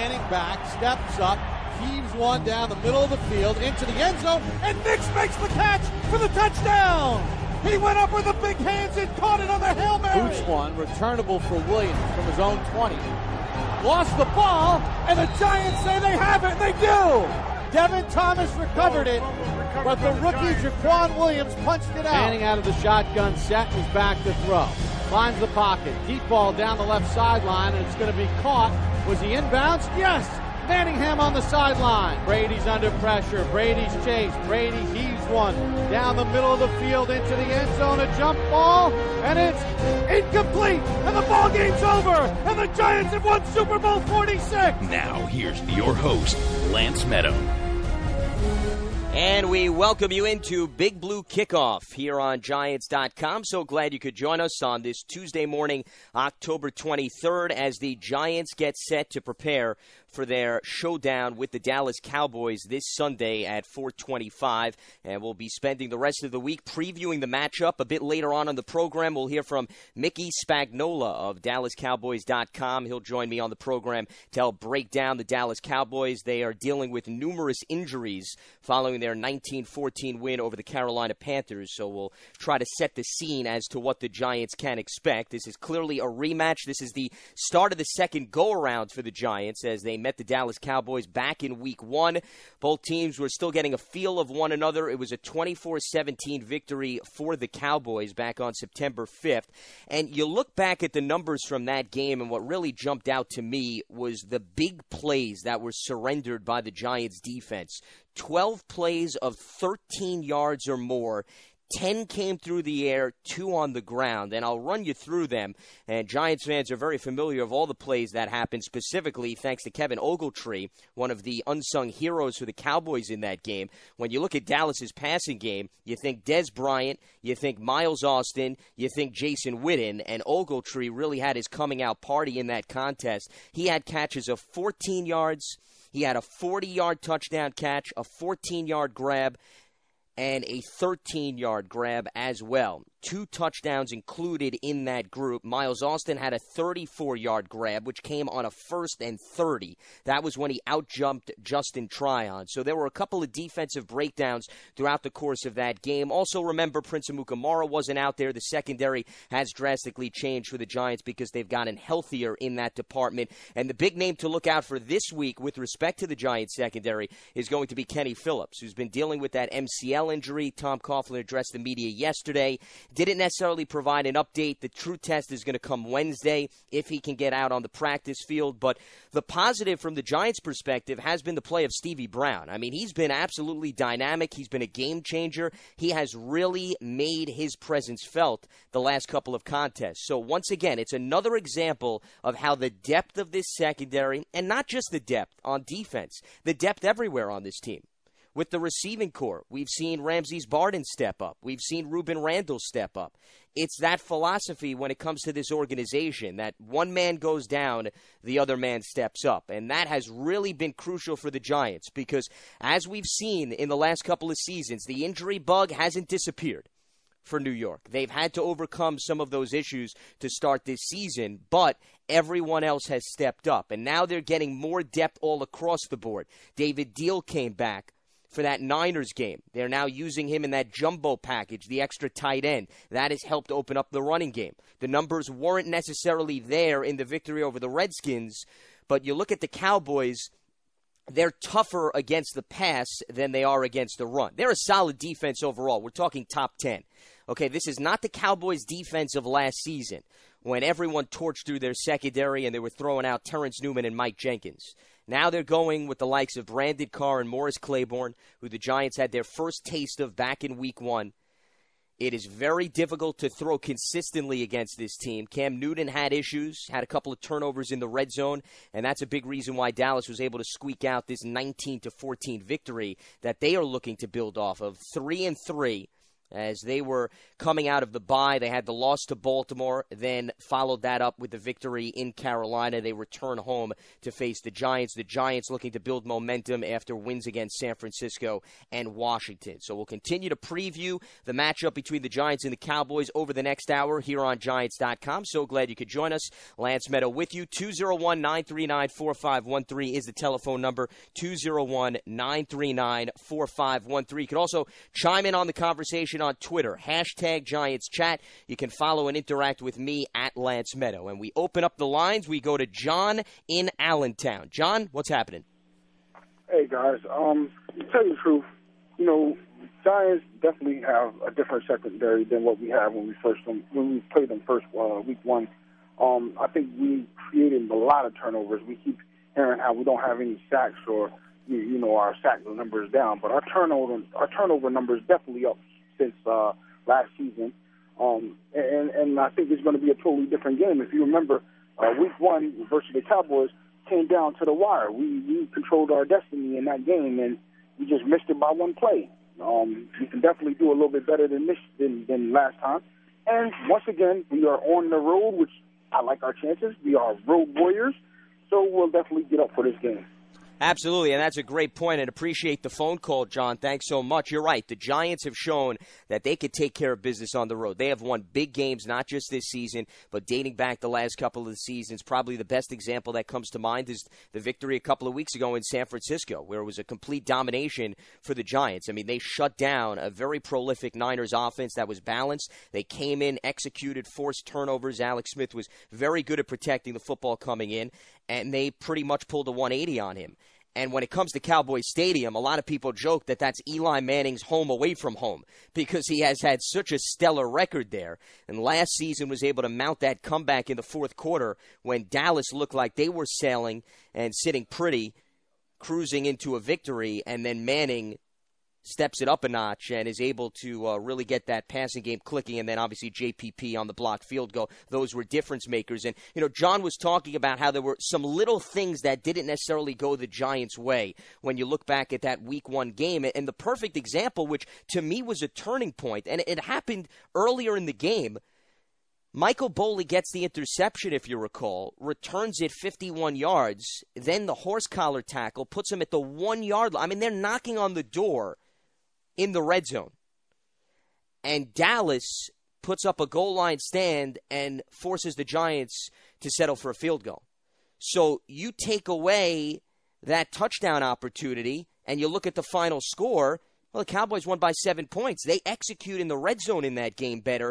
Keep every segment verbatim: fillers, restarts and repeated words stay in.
Manning back, steps up, heaves one down the middle of the field into the end zone, and Nix makes the catch for the touchdown. He went up with the big hands and caught it on the Hail Mary. Boots one, returnable for Williams from his own twenty. Lost the ball, and the Giants say they have it, and they do. Devin Thomas recovered it, but the rookie Jaquan Williams punched it out. Manning out of the shotgun set, was back to throw. Finds the pocket, deep ball down the left sideline, and it's going to be caught. Was he inbounds? Yes! Manningham on the sideline. Brady's under pressure. Brady's chased. Brady heaves one down the middle of the field into the end zone. A jump ball, and it's incomplete. And the ball game's over. And the Giants have won Super Bowl forty-six. Now, here's your host, Lance Meadow. And we welcome you into Big Blue Kickoff here on Giants dot com. So glad you could join us on this Tuesday morning, October twenty-third, as the Giants get set to prepare for their showdown with the Dallas Cowboys this Sunday at four twenty-five. And we'll be spending the rest of the week previewing the matchup. A bit later on in the program, we'll hear from Mickey Spagnola of Dallas Cowboys dot com. He'll join me on the program to help break down the Dallas Cowboys. They are dealing with numerous injuries following their nineteen fourteen win over the Carolina Panthers. So we'll try to set the scene as to what the Giants can expect. This is clearly a rematch. This is the start of the second go-around for the Giants as they met the Dallas Cowboys back in week one. Both teams were still getting a feel of one another. It was a twenty-four seventeen victory for the Cowboys back on September fifth. And you look back at the numbers from that game, and what really jumped out to me was the big plays that were surrendered by the Giants defense. twelve plays of thirteen yards or more. ten came through the air, two on the ground, and I'll run you through them. And Giants fans are very familiar of all the plays that happened, specifically thanks to Kevin Ogletree, one of the unsung heroes for the Cowboys in that game. When you look at Dallas's passing game, you think Dez Bryant, you think Miles Austin, you think Jason Witten, and Ogletree really had his coming-out party in that contest. He had catches of fourteen yards, he had a forty-yard touchdown catch, a fourteen-yard grab, and a thirteen-yard grab as well. Two touchdowns included in that group. Miles Austin had a thirty-four-yard grab, which came on a first and thirty. That was when he outjumped Justin Tryon. So there were a couple of defensive breakdowns throughout the course of that game. Also remember, Prince Amukamara wasn't out there. The secondary has drastically changed for the Giants because they've gotten healthier in that department. And the big name to look out for this week with respect to the Giants secondary is going to be Kenny Phillips, who's been dealing with that M C L injury. Tom Coughlin addressed the media yesterday. Didn't necessarily provide an update. The true test is going to come Wednesday if he can get out on the practice field. But the positive from the Giants' perspective has been the play of Stevie Brown. I mean, he's been absolutely dynamic. He's been a game changer. He has really made his presence felt the last couple of contests. So once again, it's another example of how the depth of this secondary, and not just the depth on defense, the depth everywhere on this team. With the receiving core, we've seen Ramses Barden step up. We've seen Ruben Randall step up. It's that philosophy when it comes to this organization, that one man goes down, the other man steps up. And that has really been crucial for the Giants because, as we've seen in the last couple of seasons, the injury bug hasn't disappeared for New York. They've had to overcome some of those issues to start this season, but everyone else has stepped up. And now they're getting more depth all across the board. David Deal came back for that Niners game. They're now using him in that jumbo package, the extra tight end. That has helped open up the running game. The numbers weren't necessarily there in the victory over the Redskins, but you look at the Cowboys, they're tougher against the pass than they are against the run. They're a solid defense overall. We're talking top ten. Okay, this is not the Cowboys' defense of last season when everyone torched through their secondary and they were throwing out Terrence Newman and Mike Jenkins. Now they're going with the likes of Brandon Carr and Morris Claiborne, who the Giants had their first taste of back in week one. It is very difficult to throw consistently against this team. Cam Newton had issues, had a couple of turnovers in the red zone, and that's a big reason why Dallas was able to squeak out this nineteen to fourteen victory that they are looking to build off of. Three and three as they were coming out of the bye. They had the loss to Baltimore, then followed that up with the victory in Carolina. They return home to face the Giants. The Giants looking to build momentum after wins against San Francisco and Washington. So we'll continue to preview the matchup between the Giants and the Cowboys over the next hour here on Giants dot com. So glad you could join us. Lance Meadow with you. two oh one, nine three nine, four five one three is the telephone number. two oh one, nine three nine, four five one three. You can also chime in on the conversation on Twitter, hashtag Giants Chat. You can follow and interact with me at Lance Meadow. And we open up the lines. We go to John in Allentown. John, what's happening? Hey, guys. Um, to tell you the truth, you know, Giants definitely have a different secondary than what we had when we first when we played them first uh, week one. Um, I think we created a lot of turnovers. We keep hearing how we don't have any sacks or you, you know our sack numbers down, but our turnover our turnover numbers definitely up since uh, last season, um, and, and I think it's going to be a totally different game. If you remember, uh, week one versus the Cowboys came down to the wire. We, we controlled our destiny in that game, and we just missed it by one play. Um, we can definitely do a little bit better than this than, than last time. And once again, we are on the road, which I like our chances. We are road warriors, so we'll definitely get up for this game. Absolutely, and that's a great point, and appreciate the phone call, John. Thanks so much. You're right. The Giants have shown that they could take care of business on the road. They have won big games, not just this season, but dating back the last couple of the seasons. Probably the best example that comes to mind is the victory a couple of weeks ago in San Francisco, where it was a complete domination for the Giants. I mean, they shut down a very prolific Niners offense that was balanced. They came in, executed, forced turnovers. Alex Smith was very good at protecting the football coming in, and they pretty much pulled a one eighty on him. And when it comes to Cowboys Stadium, a lot of people joke that that's Eli Manning's home away from home because he has had such a stellar record there. And last season was able to mount that comeback in the fourth quarter when Dallas looked like they were sailing and sitting pretty, cruising into a victory, and then Manning steps it up a notch and is able to uh, really get that passing game clicking, and then obviously J P P on the blocked field goal. Those were difference makers. And, you know, John was talking about how there were some little things that didn't necessarily go the Giants' way when you look back at that week one game. And the perfect example, which to me was a turning point, and it happened earlier in the game, Michael Boley gets the interception, if you recall, returns it fifty-one yards, then the horse collar tackle puts him at the one-yard line. I mean, they're knocking on the door in the red zone. And Dallas puts up a goal line stand and forces the Giants to settle for a field goal. So you take away that touchdown opportunity and you look at the final score, well, the Cowboys won by seven points. They execute in the red zone in that game better.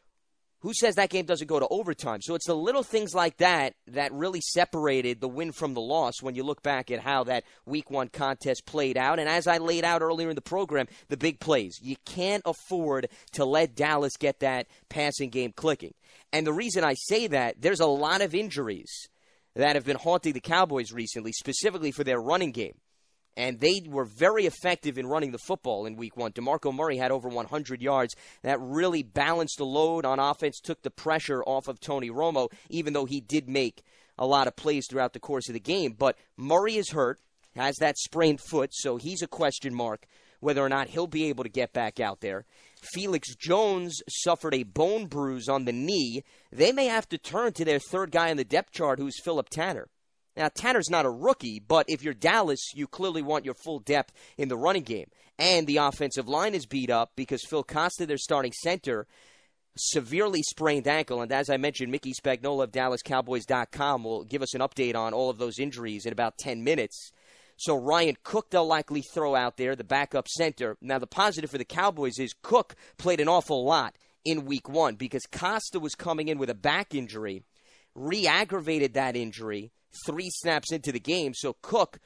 Who says that game doesn't go to overtime? So it's the little things like that that really separated the win from the loss when you look back at how that week one contest played out. And as I laid out earlier in the program, the big plays. You can't afford to let Dallas get that passing game clicking. And the reason I say that, there's a lot of injuries that have been haunting the Cowboys recently, specifically for their running game. And they were very effective in running the football in week one. DeMarco Murray had over one hundred yards. That really balanced the load on offense, took the pressure off of Tony Romo, even though he did make a lot of plays throughout the course of the game. But Murray is hurt, has that sprained foot, so he's a question mark whether or not he'll be able to get back out there. Felix Jones suffered a bone bruise on the knee. They may have to turn to their third guy on the depth chart, who's Philip Tanner. Now, Tanner's not a rookie, but if you're Dallas, you clearly want your full depth in the running game. And the offensive line is beat up because Phil Costa, their starting center, severely sprained ankle. And as I mentioned, Mickey Spagnola of Dallas Cowboys dot com will give us an update on all of those injuries in about ten minutes. So Ryan Cook, they'll likely throw out there, the backup center. Now, the positive for the Cowboys is Cook played an awful lot in week one because Costa was coming in with a back injury, re-aggravated that injury three snaps into the game. So Cook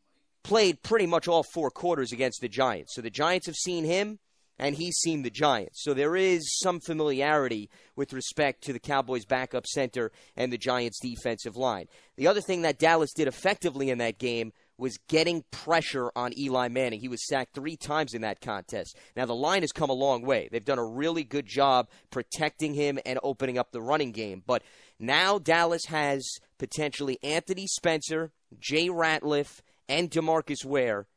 played pretty much all four quarters against the Giants. So the Giants have seen him, and he's seen the Giants. So there is some familiarity with respect to the Cowboys' backup center and the Giants' defensive line. The other thing that Dallas did effectively in that game was getting pressure on Eli Manning. He was sacked three times in that contest. Now, the line has come a long way. They've done a really good job protecting him and opening up the running game. But now Dallas has potentially Anthony Spencer, Jay Ratliff, and DeMarcus Ware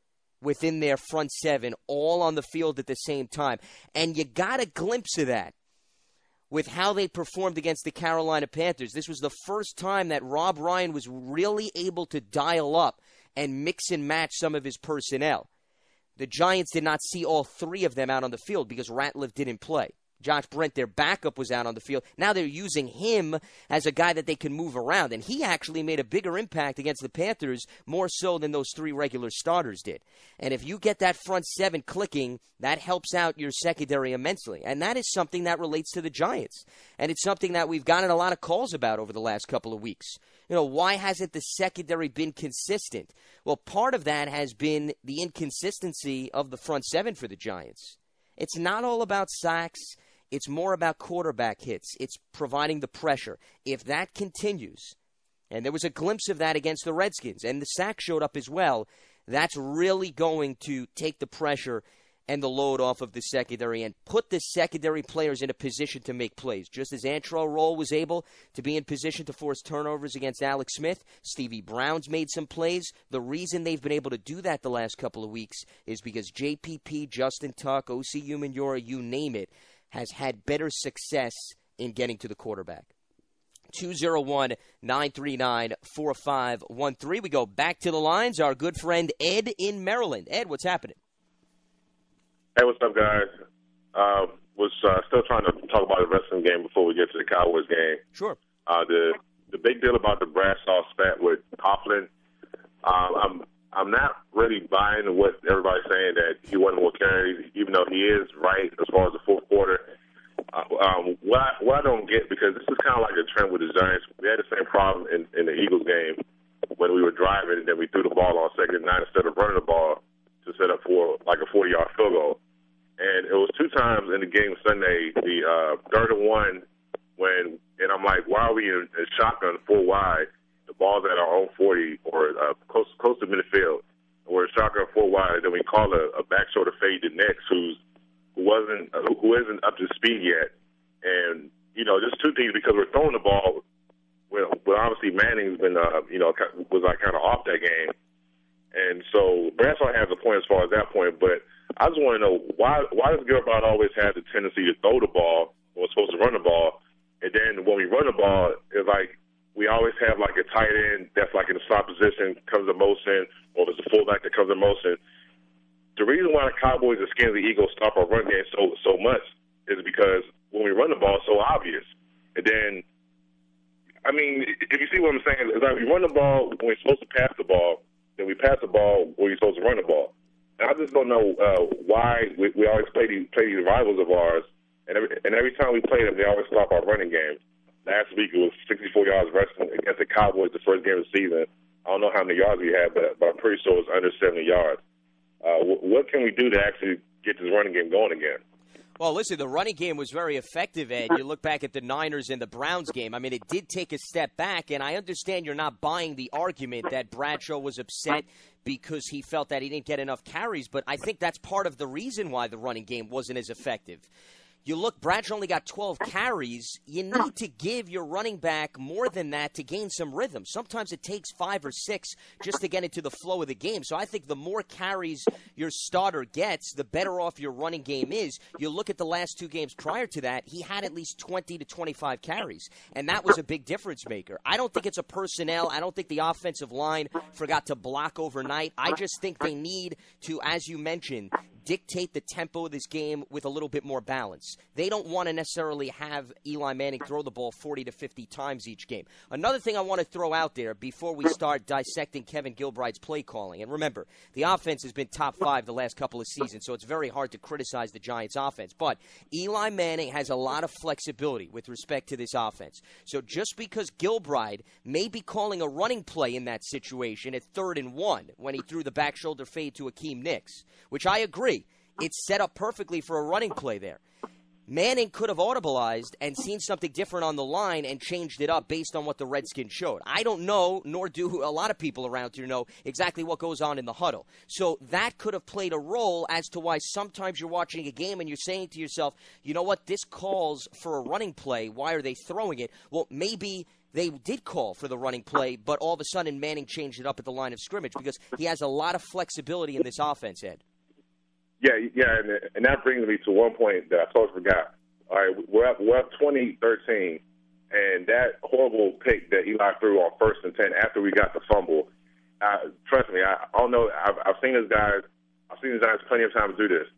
within their front seven, all on the field at the same time. And you got a glimpse of that with how they performed against the Carolina Panthers. This was the first time that Rob Ryan was really able to dial up and mix and match some of his personnel. The Giants did not see all three of them out on the field because Ratliff didn't play. Josh Brent, their backup, was out on the field. Now they're using him as a guy that they can move around. And he actually made a bigger impact against the Panthers, more so than those three regular starters did. And if you get that front seven clicking, that helps out your secondary immensely. And that is something that relates to the Giants. And it's something that we've gotten a lot of calls about over the last couple of weeks. You know, why hasn't the secondary been consistent? Well, part of that has been the inconsistency of the front seven for the Giants. It's not all about sacks. It's more about quarterback hits. It's providing the pressure. If that continues, and there was a glimpse of that against the Redskins, and the sack showed up as well, that's really going to take the pressure and the load off of the secondary and put the secondary players in a position to make plays. Just as Antrel Rolle was able to be in position to force turnovers against Alex Smith, Stevie Brown's made some plays. The reason they've been able to do that the last couple of weeks is because J P P, Justin Tuck, O C Umenyiora, you name it, has had better success in getting to the quarterback. two oh one, nine three nine, four five one three. We go back to the lines. Our good friend Ed in Maryland. Ed, what's happening? Hey, what's up, guys? Uh, was uh, still trying to talk about the wrestling game before we get to the Cowboys game. Sure. Uh, the the big deal about the Bradshaw spat with Coughlin, um, I'm I'm not really buying what everybody's saying that he wanted more carries, even though he is right as far as the fourth quarter. Uh, um, what, I, what I don't get, because this is kind of like a trend with the Giants. We had the same problem in, in the Eagles game when we were driving and then we threw the ball on second and nine instead of running the ball to set up for like a forty-yard field goal. And it was two times in the game Sunday, the uh, third and one, when, and I'm like, why are we in, in shotgun four wide? The ball's at our own forty or uh, close close to midfield. We're in shotgun four wide, and then we call a, a back shoulder fade to Nix, who's who wasn't uh, who isn't up to speed yet. And you know, just two things, because we're throwing the ball. Well, well obviously Manning's been uh, you know was like kind of off that game, and so Bradshaw has a point as far as that point. But I just want to know why why does Gilbert always have the tendency to throw the ball when we're supposed to run the ball, and then when we run the ball, it's like we always have like a tight end that's like in the slot position, comes in motion, or there's a fullback that comes in motion. The reason why the Cowboys and Skins the Eagles stop our run game so so much is because when we run the ball, it's so obvious. And then, I mean, if you see what I'm saying, it's like we run the ball when we're supposed to pass the ball, then we pass the ball when we're supposed to run the ball. And I just don't know uh, why we, we always play these, play these rivals of ours, and every, and every time we play them, they always stop our running game. Last week it was sixty-four yards rushing against the Cowboys, the first game of the season. I don't know how many yards we had, but, but I'm pretty sure it was under seventy yards. Uh, what can we do to actually get this running game going again? Well, listen, the running game was very effective, Ed. You look back at the Niners and the Browns game. I mean, it did take a step back, and I understand you're not buying the argument that Bradshaw was upset because he felt that he didn't get enough carries, but I think that's part of the reason why the running game wasn't as effective. You look, Bradshaw only got twelve carries. You need to give your running back more than that to gain some rhythm. Sometimes it takes five or six just to get into the flow of the game. So I think the more carries your starter gets, the better off your running game is. You look at the last two games prior to that, he had at least twenty to twenty-five carries, and that was a big difference maker. I don't think it's a personnel. I don't think the offensive line forgot to block overnight. I just think they need to, as you mentioned, dictate the tempo of this game with a little bit more balance. They don't want to necessarily have Eli Manning throw the ball forty to fifty times each game. Another thing I want to throw out there before we start dissecting Kevin Gilbride's play calling, and remember, the offense has been top five the last couple of seasons, so it's very hard to criticize the Giants' offense. But Eli Manning has a lot of flexibility with respect to this offense. So just because Gilbride may be calling a running play in that situation at third and one when he threw the back shoulder fade to Akeem Nicks, which I agree, it's set up perfectly for a running play there. Manning could have audibleized and seen something different on the line and changed it up based on what the Redskins showed. I don't know, nor do a lot of people around here know exactly what goes on in the huddle. So that could have played a role as to why sometimes you're watching a game and you're saying to yourself, you know what, this calls for a running play. Why are they throwing it? Well, maybe they did call for the running play, but all of a sudden Manning changed it up at the line of scrimmage because he has a lot of flexibility in this offense, Ed. Yeah, yeah, and, and that brings me to one point that I totally forgot. All right, we're up, we're up twenty thirteen, and that horrible pick that Eli threw on first and ten after we got the fumble. Uh, trust me, I, I don't know. I've, I've seen this guys. I've seen these guys plenty of times do this.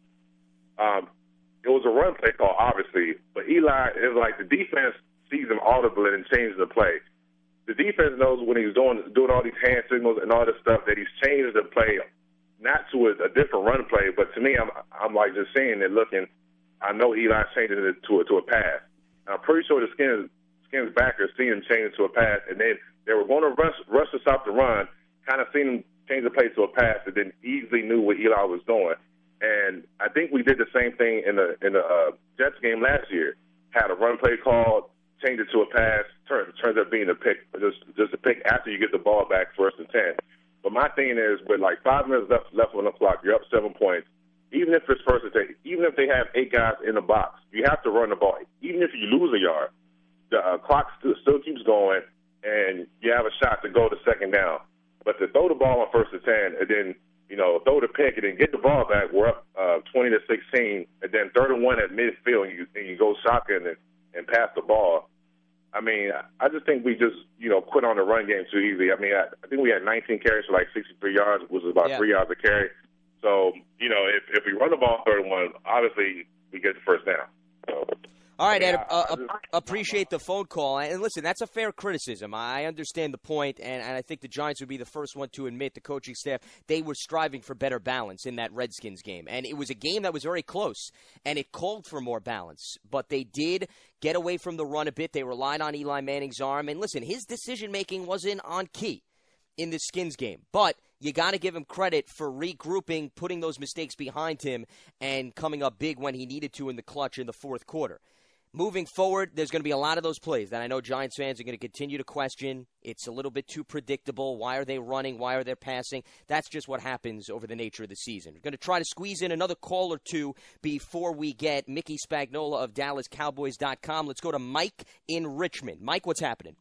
Um, it was a run play call, obviously, but Eli is like the defense sees him audible and changes the play. The defense knows when he's doing doing all these hand signals and all this stuff that he's changed the play, not to a, a different run play, but to me, I'm I'm like just seeing it, looking. I know Eli's changing it to a, to a pass. And I'm pretty sure the Skins Skins backers seen him change it to a pass, and then they were going to rush rush to stop the run. Kind of seen him change the play to a pass, and then easily knew what Eli was doing. And I think we did the same thing in the in the uh, Jets game last year. Had a run play called, changed it to a pass, turns turns up being a pick, just just a pick after you get the ball back first and ten. But my thing is, with like five minutes left left on the clock, you're up seven points. Even if it's first and ten, even if they have eight guys in the box, you have to run the ball. Even if you lose a yard, the uh, clock still, still keeps going, and you have a shot to go to second down. But to throw the ball on first and ten, and then you know throw the pick, and then get the ball back, we're up uh, twenty to sixteen, and then third and one at midfield, and you, and you go shotgun and, and pass the ball. I mean, I just think we just, you know, quit on the run game too easy. I mean, I, I think we had nineteen carries for like sixty-three yards, which was about yeah. three yards a carry. So, you know, if, if we run the ball third and one, obviously we get the first down. So, all right, I mean, Ed, I, uh, I just, appreciate the phone call. And listen, that's a fair criticism. I understand the point, and, and I think the Giants would be the first one to admit, the coaching staff, they were striving for better balance in that Redskins game. And it was a game that was very close, and it called for more balance. But they did get away from the run a bit. They relied on Eli Manning's arm. And listen, his decision-making wasn't on key in the Skins game. But you got to give him credit for regrouping, putting those mistakes behind him, and coming up big when he needed to in the clutch in the fourth quarter. Moving forward, there's going to be a lot of those plays that I know Giants fans are going to continue to question. It's a little bit too predictable. Why are they running? Why are they passing? That's just what happens over the nature of the season. We're going to try to squeeze in another call or two before we get Mickey Spagnola of Dallas Cowboys dot com. Let's go to Mike in Richmond. Mike, what's happening?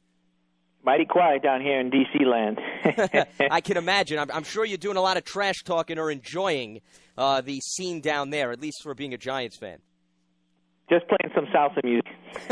Mighty quiet down here in D C land. I can imagine. I'm, I'm sure you're doing a lot of trash talking or enjoying uh, the scene down there, at least for being a Giants fan. Just playing some salsa music.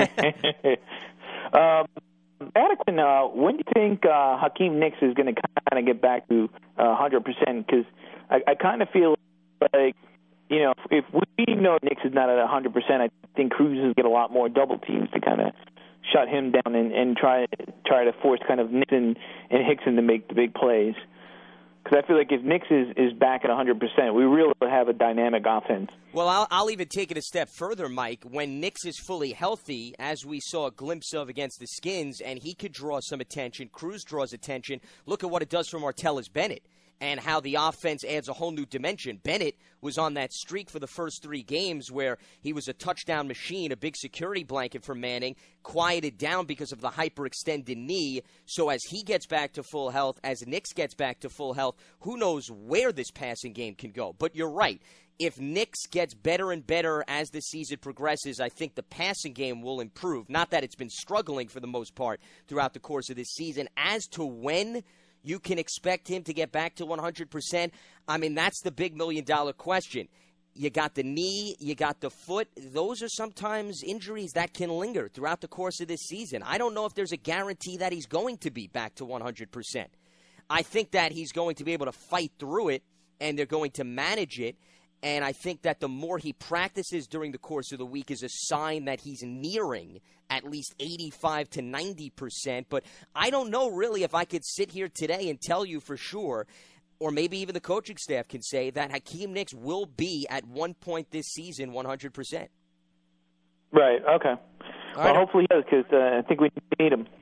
um, Adequate, uh, when do you think uh, Hakeem Nicks is going to kind of get back to uh, one hundred percent? Because I, I kind of feel like, you know, if we know Nicks is not at one hundred percent, I think Cruz is get a lot more double teams to kind of shut him down and, and try try to force kind of Nicks and, and Hickson to make the big plays. Because I feel like if Nicks is, is back at one hundred percent, we really have a dynamic offense. Well, I'll, I'll even take it a step further, Mike. When Nicks is fully healthy, as we saw a glimpse of against the Skins, and he could draw some attention, Cruz draws attention, look at what it does for Martellus Bennett and how the offense adds a whole new dimension. Bennett was on that streak for the first three games where he was a touchdown machine, a big security blanket for Manning, quieted down because of the hyperextended knee. So as he gets back to full health, as Nicks gets back to full health, who knows where this passing game can go. But you're right. If Nicks gets better and better as the season progresses, I think the passing game will improve. Not that it's been struggling for the most part throughout the course of this season. As to when you can expect him to get back to one hundred percent, I mean, that's the big million-dollar question. You got the knee, you got the foot. Those are sometimes injuries that can linger throughout the course of this season. I don't know if there's a guarantee that he's going to be back to one hundred percent. I think that he's going to be able to fight through it, and they're going to manage it. And I think that the more he practices during the course of the week is a sign that he's nearing at least eighty-five to ninety percent. But I don't know really if I could sit here today and tell you for sure, or maybe even the coaching staff can say that Hakeem Nicks will be at one point this season one hundred percent. Right, okay. All well, right. Hopefully he does, because uh, I think we need him.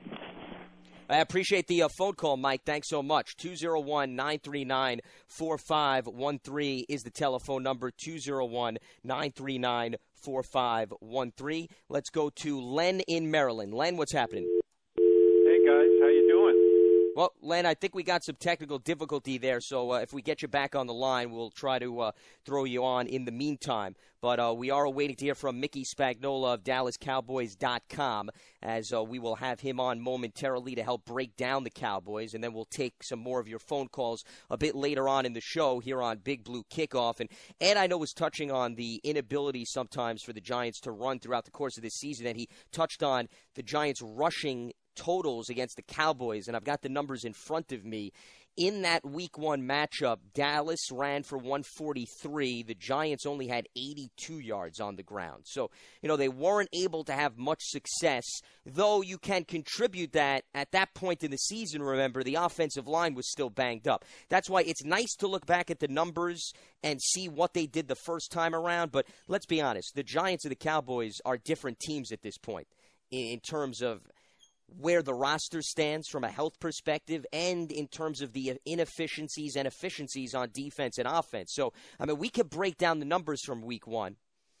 I appreciate the uh, phone call, Mike. Thanks so much. two oh one, nine three nine, four five one three is the telephone number, two oh one, nine three nine, four five one three. Let's go to Len in Maryland. Len, what's happening? Hey, guys. How you doing? Well, Len, I think we got some technical difficulty there, so uh, if we get you back on the line, we'll try to uh, throw you on in the meantime. But uh, we are waiting to hear from Mickey Spagnola of Dallas Cowboys dot com, as uh, we will have him on momentarily to help break down the Cowboys, and then we'll take some more of your phone calls a bit later on in the show here on Big Blue Kickoff. And Ed, I know, was touching on the inability sometimes for the Giants to run throughout the course of this season, and he touched on the Giants rushing totals against the Cowboys, and I've got the numbers in front of me. In that week one matchup, Dallas ran for one forty-three. The Giants only had eighty-two yards on the ground. So, you know, they weren't able to have much success, though you can contribute that at that point in the season. Remember, the offensive line was still banged up. That's why it's nice to look back at the numbers and see what they did the first time around. But let's be honest, the Giants and the Cowboys are different teams at this point in terms of where the roster stands from a health perspective and in terms of the inefficiencies and efficiencies on defense and offense. So, I mean, we could break down the numbers from week one,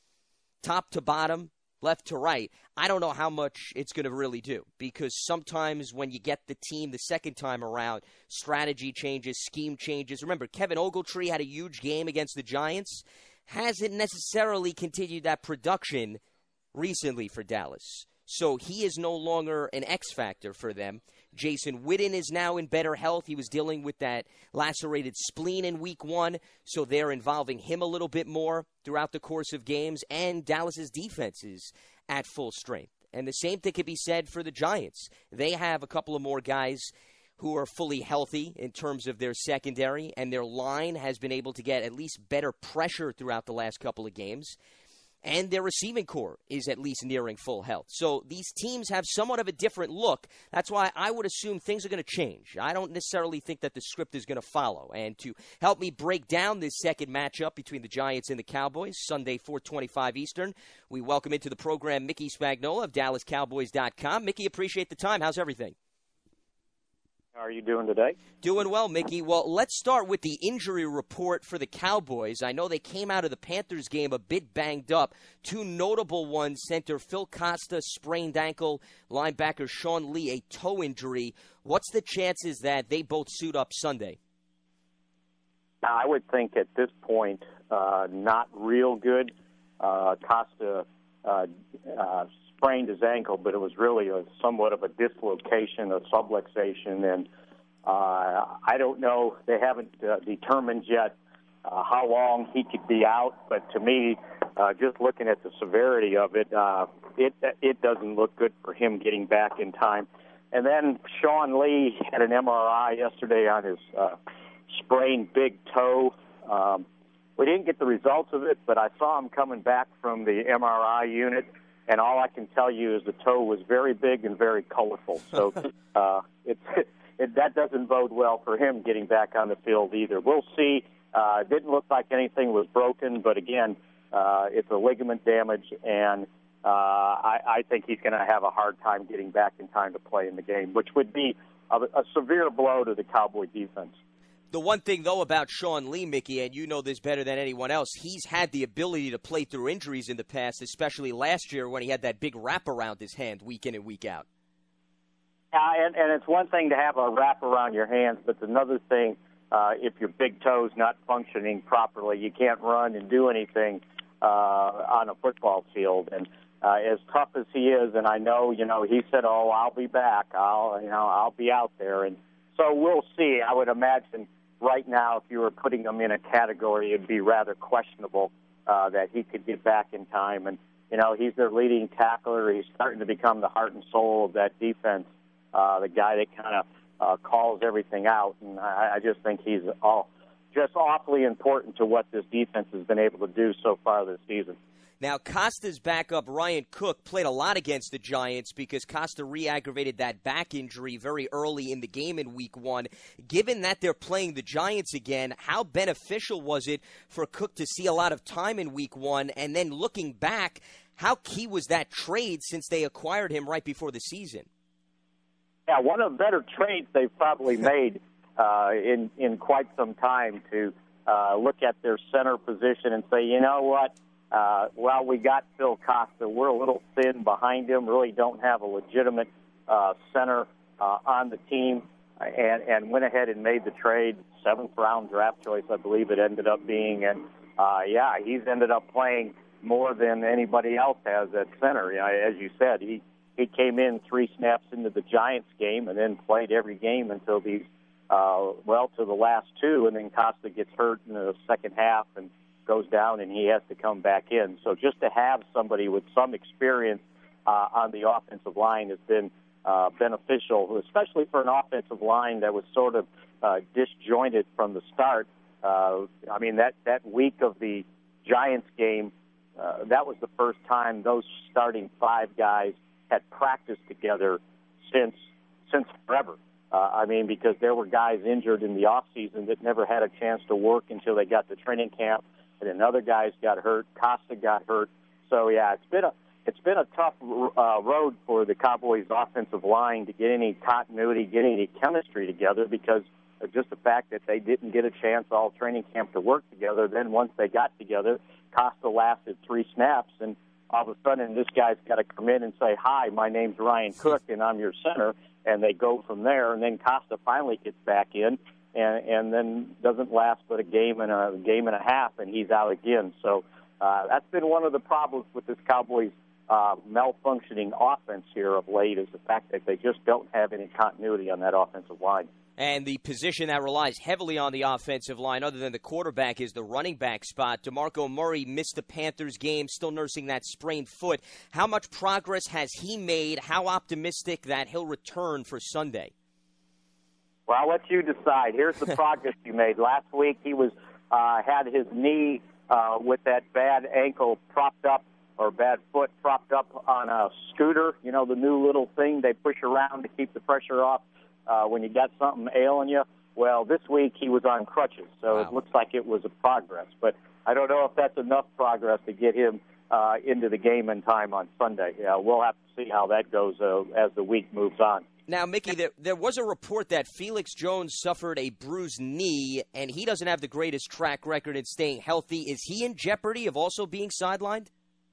top to bottom, left to right. I don't know how much it's going to really do, because sometimes when you get the team the second time around, strategy changes, scheme changes. Remember, Kevin Ogletree had a huge game against the Giants. Hasn't necessarily continued that production recently for Dallas. So he is no longer an X factor for them. Jason Witten is now in better health. He was dealing with that lacerated spleen in week one, so they're involving him a little bit more throughout the course of games, and Dallas's defense is at full strength. And the same thing could be said for the Giants. They have a couple of more guys who are fully healthy in terms of their secondary, and their line has been able to get at least better pressure throughout the last couple of games. And their receiving core is at least nearing full health. So these teams have somewhat of a different look. That's why I would assume things are going to change. I don't necessarily think that the script is going to follow. And to help me break down this second matchup between the Giants and the Cowboys, Sunday, four twenty-five Eastern, we welcome into the program Mickey Spagnola of Dallas Cowboys dot com. Mickey, appreciate the time. How's everything? How are you doing today? Doing well, Mickey. Well, let's start with the injury report for the Cowboys. I know they came out of the Panthers game a bit banged up. Two notable ones, center Phil Costa, sprained ankle, linebacker Sean Lee, a toe injury. What's the chances that they both suit up Sunday? I would think at this point, uh, not real good. Uh, Costa uh, uh, sprained his ankle, but it was really a somewhat of a dislocation, a subluxation, and uh, I don't know. They haven't uh, determined yet uh, how long he could be out, but to me, uh, just looking at the severity of it, uh, it it doesn't look good for him getting back in time. And then Sean Lee had an M R I yesterday on his uh, sprained big toe. Um, we didn't get the results of it, but I saw him coming back from the M R I unit. And all I can tell you is the toe was very big and very colorful. So uh, it, it, that doesn't bode well for him getting back on the field either. We'll see. Uh, it didn't look like anything was broken, but again, uh, it's a ligament damage, and uh, I, I think he's going to have a hard time getting back in time to play in the game, which would be a, a severe blow to the Cowboy defense. The one thing, though, about Sean Lee, Mickey, and you know this better than anyone else, he's had the ability to play through injuries in the past, especially last year when he had that big wrap around his hand week in and week out. Yeah, and, and it's one thing to have a wrap around your hands, but it's another thing uh, if your big toe's not functioning properly. You can't run and do anything uh, on a football field. And uh, as tough as he is, and I know, you know, he said, oh, I'll be back. I'll, you know, I'll be out there. And so we'll see. I would imagine right now, if you were putting him in a category, it'd be rather questionable uh, that he could get back in time. And, you know, he's their leading tackler. He's starting to become the heart and soul of that defense, uh, the guy that kind of uh, calls everything out. And I, I just think he's all just awfully important to what this defense has been able to do so far this season. Now, Costa's backup, Ryan Cook, played a lot against the Giants because Costa re-aggravated that back injury very early in the game in week one. Given that they're playing the Giants again, how beneficial was it for Cook to see a lot of time in week one? And then looking back, how key was that trade since they acquired him right before the season? Yeah, one of the better trades they've probably made uh, in, in quite some time to uh, look at their center position and say, you know what? Uh, well, we got Phil Costa. We're a little thin behind him, really don't have a legitimate uh, center uh, on the team. and, and went ahead and made the trade, seventh round draft choice, I believe it ended up being. And, uh, yeah, he's ended up playing more than anybody else has at center. You know, as you said, he, he came in three snaps into the Giants game and then played every game until these, uh, well, to the last two, and then Costa gets hurt in the second half and goes down, and he has to come back in. So just to have somebody with some experience uh, on the offensive line has been uh, beneficial, especially for an offensive line that was sort of uh, disjointed from the start. Uh, I mean, that, that week of the Giants game, uh, that was the first time those starting five guys had practiced together since since forever. Uh, I mean, because there were guys injured in the off season that never had a chance to work until they got to training camp, and then other guys got hurt. Costa got hurt. So yeah, it's been a it's been a tough uh, road for the Cowboys' offensive line to get any continuity, get any chemistry together, because of just the fact that they didn't get a chance all training camp to work together. Then once they got together, Costa lasted three snaps, and all of a sudden this guy's got to come in and say, "Hi, my name's Ryan Cook, and I'm your center." And they go from there, and then Costa finally gets back in, and, and then doesn't last but a game and a game and a half, and he's out again. So uh, that's been one of the problems with this Cowboys uh, malfunctioning offense here of late, is the fact that they just don't have any continuity on that offensive line. And the position that relies heavily on the offensive line, other than the quarterback, is the running back spot. DeMarco Murray missed the Panthers game, still nursing that sprained foot. How much progress has he made? How optimistic that he'll return for Sunday? Well, I'll let you decide. Here's the progress he made. Last week he was uh, had his knee uh, with that bad ankle propped up, or bad foot propped up on a scooter, you know, the new little thing they push around to keep the pressure off. Uh, when you got something ailing you. Well, this week he was on crutches, so wow. It looks like it was a progress. But I don't know if that's enough progress to get him uh, into the game in time on Sunday. Yeah, we'll have to see how that goes uh, as the week moves on. Now, Mickey, there, there was a report that Felix Jones suffered a bruised knee, and he doesn't have the greatest track record in staying healthy. Is he in jeopardy of also being sidelined?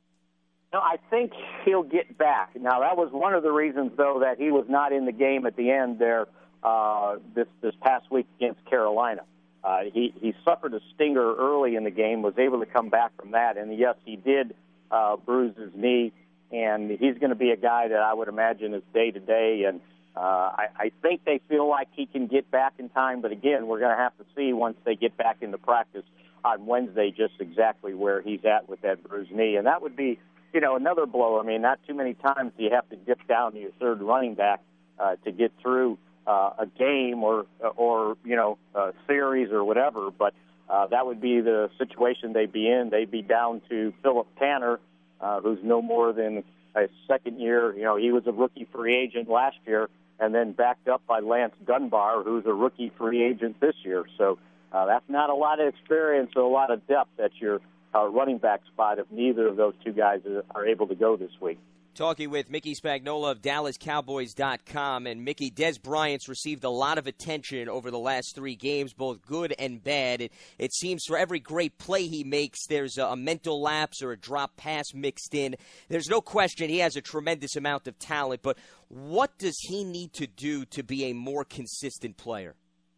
No, I think he'll get back. Now, that was one of the reasons, though, that he was not in the game at the end there uh, this this past week against Carolina. Uh, he, he suffered a stinger early in the game, was able to come back from that, and yes, he did uh, bruise his knee, and he's going to be a guy that I would imagine is day-to-day, and uh, I, I think they feel like he can get back in time, but again, we're going to have to see once they get back into practice on Wednesday just exactly where he's at with that bruised knee, and that would be, you know, another blow. I mean, not too many times do you have to dip down to your third running back uh, to get through uh, a game or, or you know, a series or whatever. But uh, that would be the situation they'd be in. They'd be down to Philip Tanner, uh, who's no more than a second year. You know, he was a rookie free agent last year, and then backed up by Lance Dunbar, who's a rookie free agent this year. So uh, that's not a lot of experience or a lot of depth that you're Uh, running back spot if neither of those two guys are able to go this week. Talking with Mickey Spagnola of Dallas Cowboys dot com. And, Mickey, Dez Bryant's received a lot of attention over the last three games, both good and bad. It, it seems for every great play he makes, there's a, a mental lapse or a drop pass mixed in. There's no question he has a tremendous amount of talent, but what does he need to do to be a more consistent player?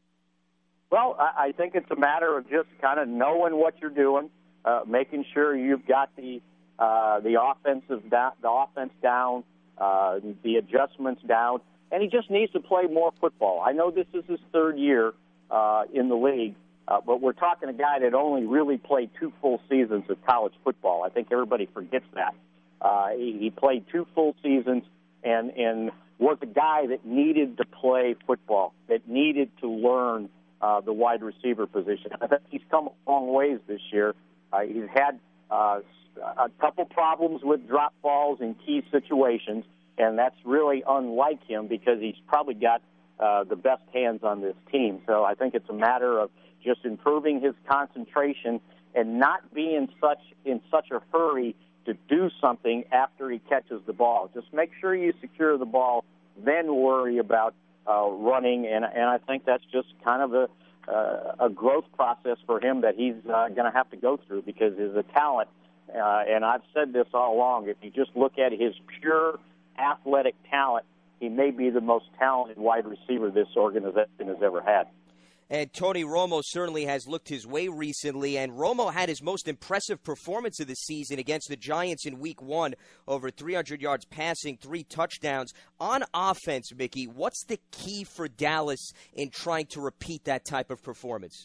Well, I, I think it's a matter of just kind of knowing what you're doing. Uh, making sure you've got the uh, the offensive da- the offense down, uh, the adjustments down, and he just needs to play more football. I know this is his third year uh, in the league, uh, but we're talking a guy that only really played two full seasons of college football. I think everybody forgets that. Uh, he, he played two full seasons and and was a guy that needed to play football, that needed to learn uh, the wide receiver position. I think he's come a long ways this year. Uh, he's had uh, a couple problems with drop balls in key situations, and that's really unlike him because he's probably got uh, the best hands on this team. So I think it's a matter of just improving his concentration and not being such in such a hurry to do something after he catches the ball. Just make sure you secure the ball, then worry about uh, running, and, and I think that's just kind of a Uh, a growth process for him that he's uh, going to have to go through because he's a talent, uh, and I've said this all along, if you just look at his pure athletic talent, he may be the most talented wide receiver this organization has ever had. And Tony Romo certainly has looked his way recently, and Romo had his most impressive performance of the season against the Giants in week one, over three hundred yards passing, three touchdowns. On offense, Mickey, what's the key for Dallas in trying to repeat that type of performance?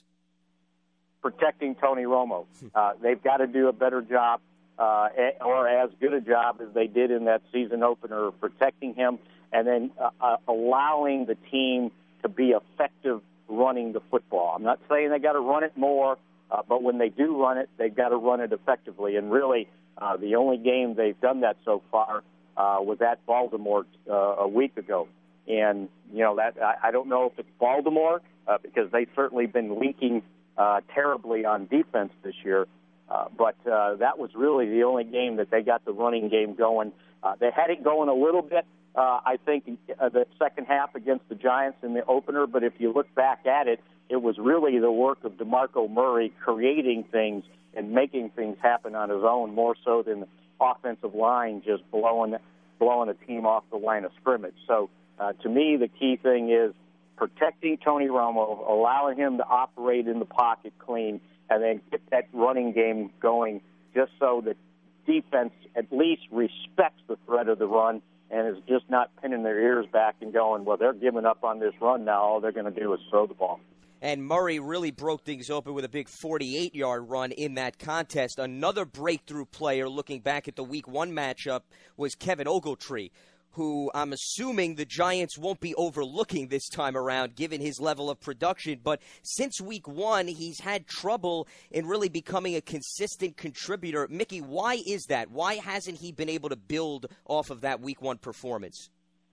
Protecting Tony Romo. Uh, they've got to do a better job, uh, or as good a job as they did in that season opener, of protecting him and then uh, uh, allowing the team to be effective running the football. I'm not saying they got to run it more, uh, but when they do run it, they've got to run it effectively. And really, uh, the only game they've done that so far uh, was at Baltimore uh, a week ago. And, you know, that I, I don't know if it's Baltimore uh, because they've certainly been leaking uh, terribly on defense this year. Uh, but uh, that was really the only game that they got the running game going. Uh, they had it going a little bit, uh, I think, uh, the second half against the Giants in the opener. But if you look back at it, it was really the work of DeMarco Murray creating things and making things happen on his own, more so than the offensive line just blowing blowing a team off the line of scrimmage. So uh, to me, the key thing is protecting Tony Romo, allowing him to operate in the pocket clean, and then get that running game going just so that defense at least respects the threat of the run and is just not pinning their ears back and going, well, they're giving up on this run now. All they're going to do is throw the ball. And Murray really broke things open with a big forty-eight-yard run in that contest. Another breakthrough player, looking back at the week one matchup, was Kevin Ogletree, who I'm assuming the Giants won't be overlooking this time around given his level of production. But since week one, he's had trouble in really becoming a consistent contributor. Mickey, why is that? Why hasn't he been able to build off of that week one performance?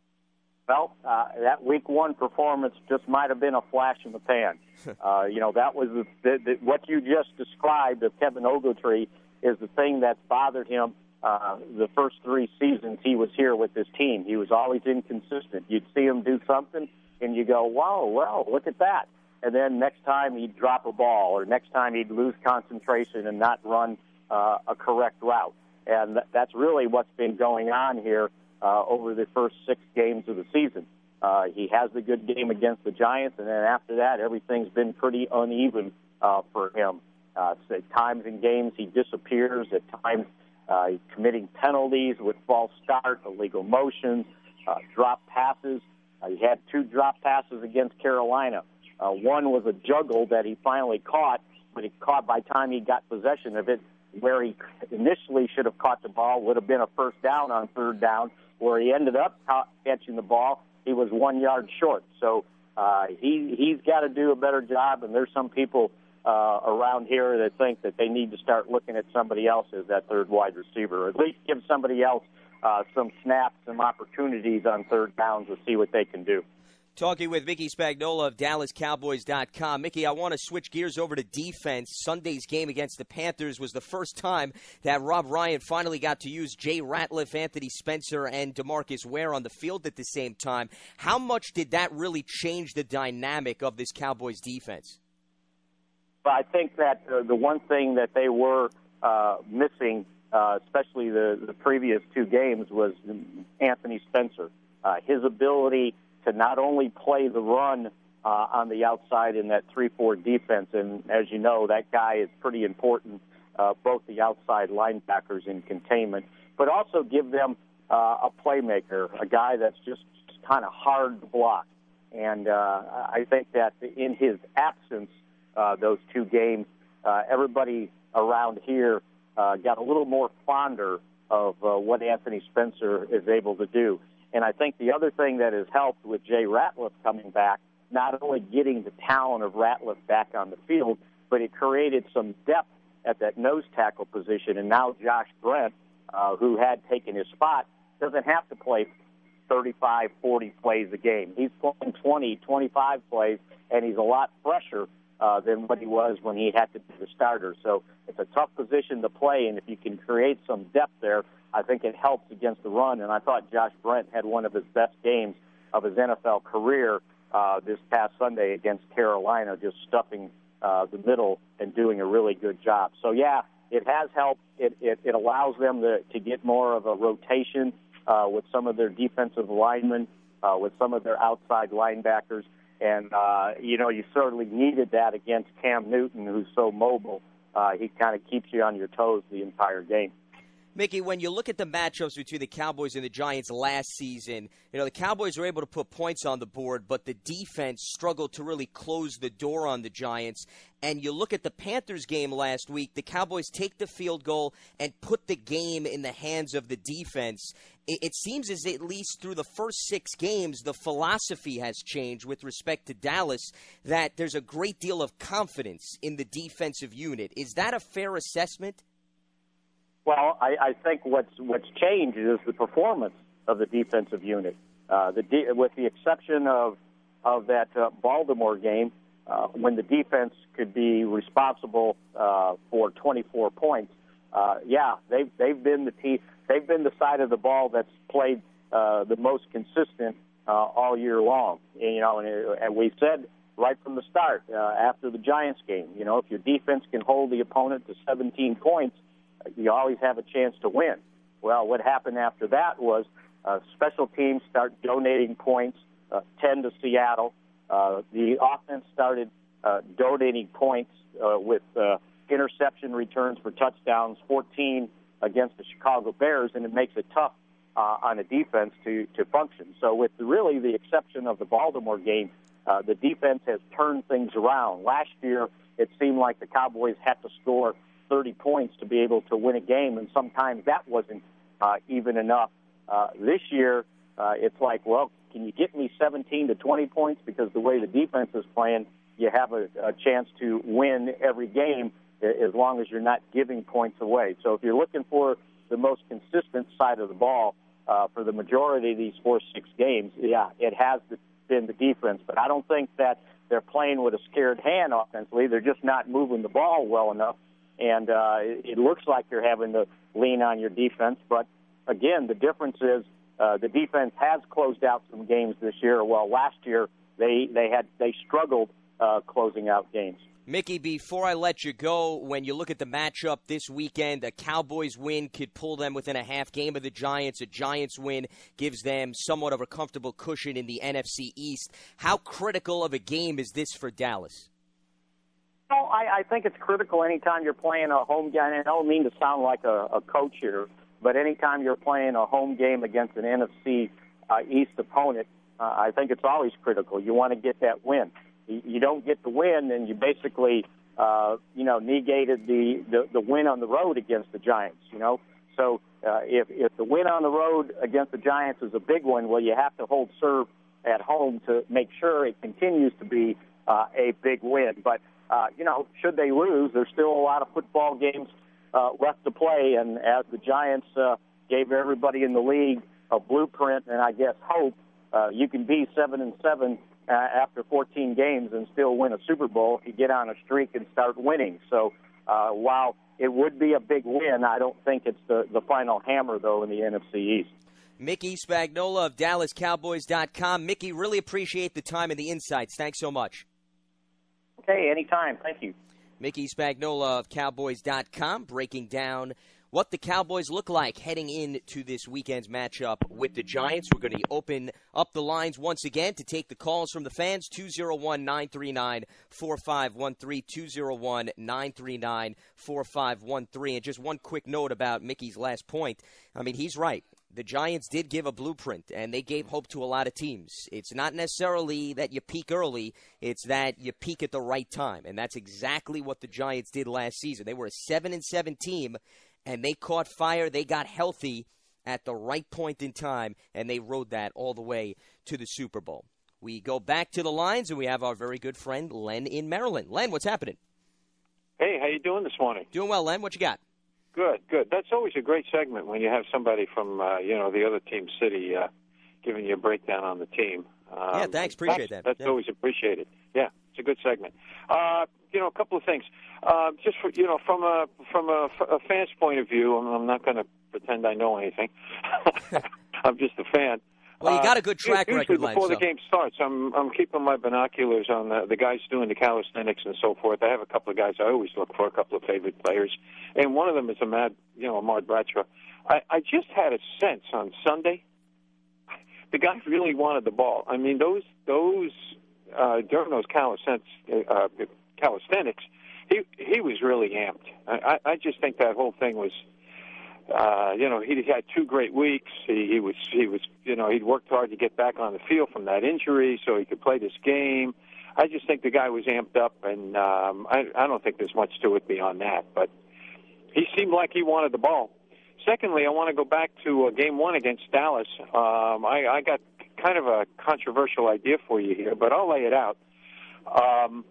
Well, uh, that week one performance just might have been a flash in the pan. uh, you know, that was the, the, the, what you just described of Kevin Ogletree is the thing that's bothered him uh, the first three seasons he was here with this team. He was always inconsistent. You'd see him do something, and you go, wow, well, look at that. And then next time he'd drop a ball, or next time he'd lose concentration and not run uh, a correct route. And th- that's really what's been going on here Uh, over the first six games of the season. Uh, he has the good game against the Giants, and then after that, everything's been pretty uneven uh, for him. Uh, so at times in games, he disappears. At times, uh, he's committing penalties with false start, illegal motions, uh, drop passes. Uh, he had two drop passes against Carolina. Uh, one was a juggle that he finally caught, but he caught by the time he got possession of it, where he initially should have caught the ball, would have been a first down on third down. Where he ended up catching the ball, he was one yard short. So uh, he, he's got to do a better job, and there's some people uh, around here that think that they need to start looking at somebody else as that third wide receiver, or at least give somebody else uh, some snaps, some opportunities on third downs to see what they can do. Talking with Mickey Spagnola of Dallas Cowboys dot com. Mickey, I want to switch gears over to defense. Sunday's game against the Panthers was the first time that Rob Ryan finally got to use Jay Ratliff, Anthony Spencer, and DeMarcus Ware on the field at the same time. How much did that really change the dynamic of this Cowboys defense? Well, I think that uh, the one thing that they were uh, missing, uh, especially the, the previous two games, was Anthony Spencer. Uh, his ability to not only play the run uh, on the outside in that three four defense, and as you know, that guy is pretty important, uh, both the outside linebackers in containment, but also give them uh, a playmaker, a guy that's just, just kind of hard to block. And uh, I think that in his absence, uh, those two games, uh, everybody around here uh, got a little more fonder of uh, what Anthony Spencer is able to do. And I think the other thing that has helped with Jay Ratliff coming back, not only getting the talent of Ratliff back on the field, but it created some depth at that nose tackle position. And now Josh Brent, uh, who had taken his spot, doesn't have to play thirty-five, forty plays a game. He's playing twenty, twenty-five plays, and he's a lot fresher uh, than what he was when he had to be the starter. So it's a tough position to play, and if you can create some depth there, I think it helps against the run, and I thought Josh Brent had one of his best games of his N F L career uh, this past Sunday against Carolina, just stuffing uh, the middle and doing a really good job. So, yeah, it has helped. It, it, it allows them to, to get more of a rotation uh, with some of their defensive linemen. uh, with some of their outside linebackers. And, uh, you know, you certainly needed that against Cam Newton, who's so mobile. Uh, he kind of keeps you on your toes the entire game. Mickey, when you look at the matchups between the Cowboys and the Giants last season, you know, the Cowboys were able to put points on the board, but the defense struggled to really close the door on the Giants. And you look at the Panthers game last week, the Cowboys take the field goal and put the game in the hands of the defense. It, it seems as at least through the first six games, the philosophy has changed with respect to Dallas, that there's a great deal of confidence in the defensive unit. Is that a fair assessment? Well, I, I think what's what's changed is the performance of the defensive unit. Uh, the de- with the exception of of that uh, Baltimore game, uh, when the defense could be responsible uh, for twenty-four points. Uh, yeah, they've they've been the team. They've been the side of the ball that's played uh, the most consistent uh, all year long. And, you know, and, and we said right from the start uh, after the Giants game, you know, if your defense can hold the opponent to seventeen points. You always have a chance to win. Well, what happened after that was uh, special teams start donating points, uh, ten to Seattle. Uh, the offense started uh, donating points uh, with uh, interception returns for touchdowns, fourteen against the Chicago Bears, and it makes it tough uh, on a defense to, to function. So with really the exception of the Baltimore game, uh, the defense has turned things around. Last year, it seemed like the Cowboys had to score thirty points to be able to win a game, and sometimes that wasn't uh, even enough. Uh, this year, uh, it's like, well, can you get me seventeen to twenty points? Because the way the defense is playing, you have a, a chance to win every game as long as you're not giving points away. So if you're looking for the most consistent side of the ball uh, for the majority of these four, six games, yeah, it has been the defense. But I don't think that they're playing with a scared hand offensively. They're just not moving the ball well enough. And uh, it looks like you're having to lean on your defense. But, again, the difference is uh, the defense has closed out some games this year. Well, last year they, they had they struggled uh, closing out games. Mickey, before I let you go, when you look at the matchup this weekend, a Cowboys win could pull them within a half game of the Giants. A Giants win gives them somewhat of a comfortable cushion in the N F C East. How critical of a game is this for Dallas? Well, I, I think it's critical anytime you're playing a home game. I don't mean to sound like a, a coach here, but anytime you're playing a home game against an N F C uh, East opponent, uh, I think it's always critical. You want to get that win. You, you don't get the win, and you basically, uh, you know, negated the, the, the win on the road against the Giants, you know. So uh, if, if the win on the road against the Giants is a big one, well, you have to hold serve at home to make sure it continues to be uh, a big win. But Uh, you know, should they lose, there's still a lot of football games uh, left to play. And as the Giants uh, gave everybody in the league a blueprint and I guess hope, uh, you can be seven and seven uh, after fourteen games and still win a Super Bowl if you get on a streak and start winning. So uh, while it would be a big win, I don't think it's the, the final hammer, though, in the N F C East. Mickey Spagnola of Dallas Cowboys dot com. Mickey, really appreciate the time and the insights. Thanks so much. Okay, anytime. Thank you. Mickey Spagnola of Cowboys dot com breaking down what the Cowboys look like heading into this weekend's matchup with the Giants. We're going to open up the lines once again to take the calls from the fans. two oh one, nine three nine, four five one three, two oh one, nine three nine, four five one three. And just one quick note about Mickey's last point. I mean, he's right. The Giants did give a blueprint, and they gave hope to a lot of teams. It's not necessarily that you peak early. It's that you peak at the right time, and that's exactly what the Giants did last season. They were a seven and seven team, and they caught fire. They got healthy at the right point in time, and they rode that all the way to the Super Bowl. We go back to the lines, and we have our very good friend Len in Maryland. Len, what's happening? Hey, how you doing this morning? Doing well, Len. What you got? Good, good. That's always a great segment when you have somebody from, uh, you know, the other team city uh, giving you a breakdown on the team. Um, yeah, thanks. Appreciate that's, that. That's yeah. always appreciated. Yeah, it's a good segment. Uh, you know, a couple of things. Uh, just for, you know, from a from a, a fan's point of view, I'm, I'm not going to pretend I know anything. I'm just a fan. Well, you got a good track uh, record, Before Len, the so. game starts, I'm I'm keeping my binoculars on the, the guys doing the calisthenics and so forth. I have a couple of guys I always look for, a couple of favorite players, and one of them is a mad, you know, Ahmad Bradshaw. I, I just had a sense on Sunday, the guy really wanted the ball. I mean, those those uh, during those calisthenics, uh, calisthenics, he he was really amped. I, I just think that whole thing was, uh, you know, he had two great weeks. He, he was he was you know he'd worked hard to get back on the field from that injury so he could play this game. I just think the guy was amped up, and um, I, I don't think there's much to it beyond that. But he seemed like he wanted the ball. Secondly, I want to go back to uh, game one against Dallas. Um, I, I got kind of a controversial idea for you here, but I'll lay it out. Um,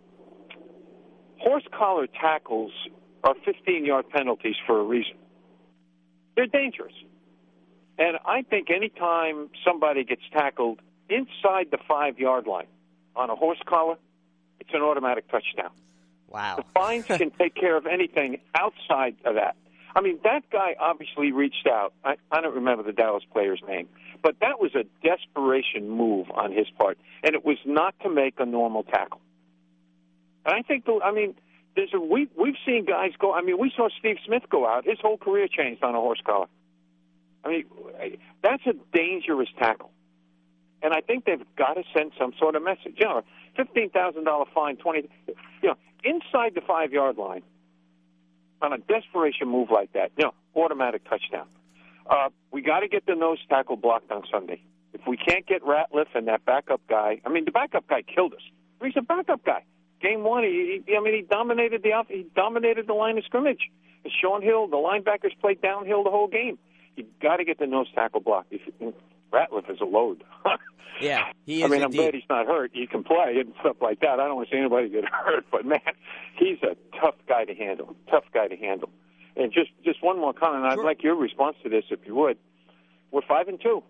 horse collar tackles are fifteen-yard penalties for a reason. They're dangerous. And I think anytime somebody gets tackled inside the five-yard line on a horse collar, it's an automatic touchdown. Wow. The fines can take care of anything outside of that. I mean, that guy obviously reached out. I, I don't remember the Dallas player's name, but that was a desperation move on his part, and it was not to make a normal tackle. And I think, I mean, there's a we we've seen guys go. I mean, we saw Steve Smith go out. His whole career changed on a horse collar. I mean, that's a dangerous tackle, and I think they've got to send some sort of message. You know, fifteen thousand dollar fine, twenty. You know, inside the five yard line. On a desperation move like that, you know, automatic touchdown. Uh, we got to get the nose tackle blocked on Sunday. If we can't get Ratliff and that backup guy, I mean, the backup guy killed us. He's a backup guy. Game one, he, he I mean, he dominated the he dominated the line of scrimmage. And Sean Hill, the linebackers played downhill the whole game. You got to get the nose tackle blocked. If, if Ratliff is a load. Yeah, he is. I mean, indeed. I'm glad he's not hurt. He can play and stuff like that. I don't want to see anybody get hurt, but man, he's a tough guy to handle. Tough guy to handle. And just just one more comment. I'd Sure. like your response to this, if you would. We're five and two.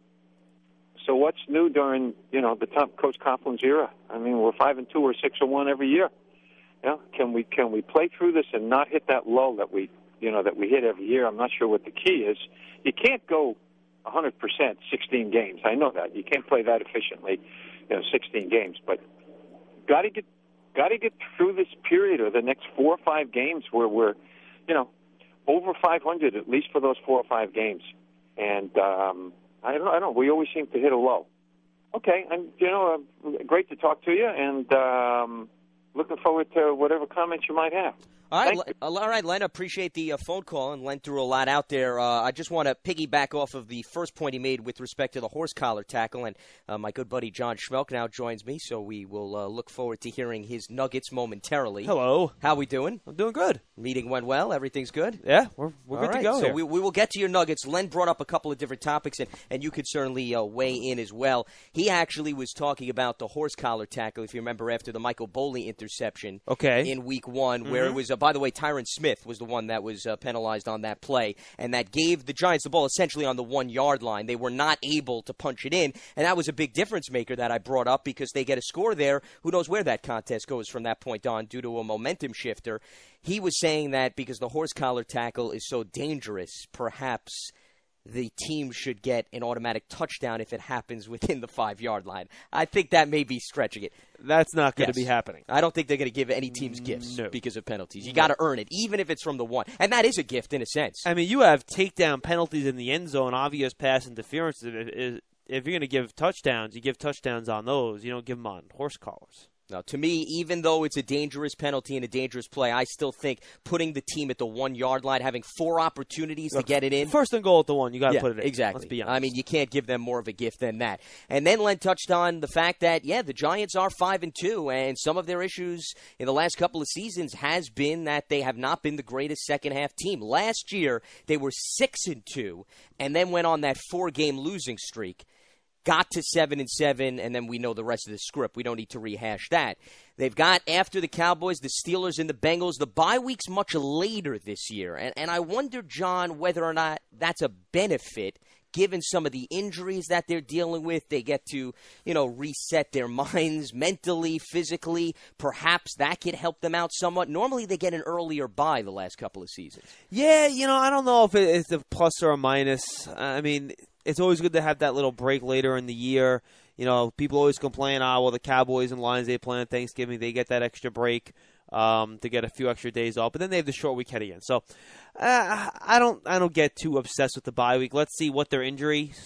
So what's new during you know the top Coach Coughlin's era? I mean, we're five and two or six or one every year. Yeah, can we can we play through this and not hit that lull that we you know that we hit every year? I'm not sure what the key is. You can't go one hundred percent sixteen games. I know that. You can't play that efficiently, you know, sixteen games. But got to get got to get through this period or the next four or five games where we're, you know, over five hundred at least for those four or five games. And um, I don't, I don't. We always seem to hit a low. Okay, and you know, uh, great to talk to you, and um, looking forward to whatever comments you might have. All right, L- all right, Len, appreciate the uh, phone call, and Len threw a lot out there. Uh, I just want to piggyback off of the first point he made with respect to the horse collar tackle, and uh, my good buddy John Schmelk now joins me, so we will uh, look forward to hearing his nuggets momentarily. Hello. How we doing? I'm doing good. Meeting went well? Everything's good? Yeah, we're, we're all good right, to go so here. we, we will get to your nuggets. Len brought up a couple of different topics, and, and you could certainly uh, weigh in as well. He actually was talking about the horse collar tackle, if you remember, after the Michael Boley interception okay. in week one, mm-hmm. where it was, uh, by the way, Tyron Smith was the one that was uh, penalized on that play, and that gave the Giants the ball essentially on the one-yard line. They were not able to punch it in, and that was a big difference maker that I brought up because they get a score there. Who knows where that contest goes from that point on due to a momentum shifter. He was saying that because the horse collar tackle is so dangerous, perhaps the team should get an automatic touchdown if it happens within the five-yard line. I think that may be stretching it. That's not going yes. to be happening. I don't think they're going to give any teams gifts no. because of penalties. You no. got to earn it, even if it's from the one. And that is a gift in a sense. I mean, you have takedown penalties in the end zone, obvious pass interference. If you're going to give touchdowns, you give touchdowns on those. You don't give them on horse collars. Now, to me, even though it's a dangerous penalty and a dangerous play, I still think putting the team at the one-yard line, having four opportunities Look, to get it in. First and goal at the one, you got to yeah, put it in. Exactly. Let's be honest. I mean, you can't give them more of a gift than that. And then Len touched on the fact that, yeah, the Giants are five and two, and some of their issues in the last couple of seasons has been that they have not been the greatest second-half team. Last year, they were six and two, and then went on that four-game losing streak. Got to seven and seven, and then we know the rest of the script. We don't need to rehash that. They've got, after the Cowboys, the Steelers and the Bengals. The bye week's much later this year. And, and I wonder, John, whether or not that's a benefit, given some of the injuries that they're dealing with. They get to, you know, reset their minds mentally, physically. Perhaps that could help them out somewhat. Normally, they get an earlier bye the last couple of seasons. Yeah, you know, I don't know if it's a plus or a minus. I mean, it's always good to have that little break later in the year. You know, people always complain, ah, well, the Cowboys and Lions, they play on Thanksgiving. They get that extra break um, to get a few extra days off. But then they have the short week head again. So uh, I don't I don't get too obsessed with the bye week. Let's see what their injuries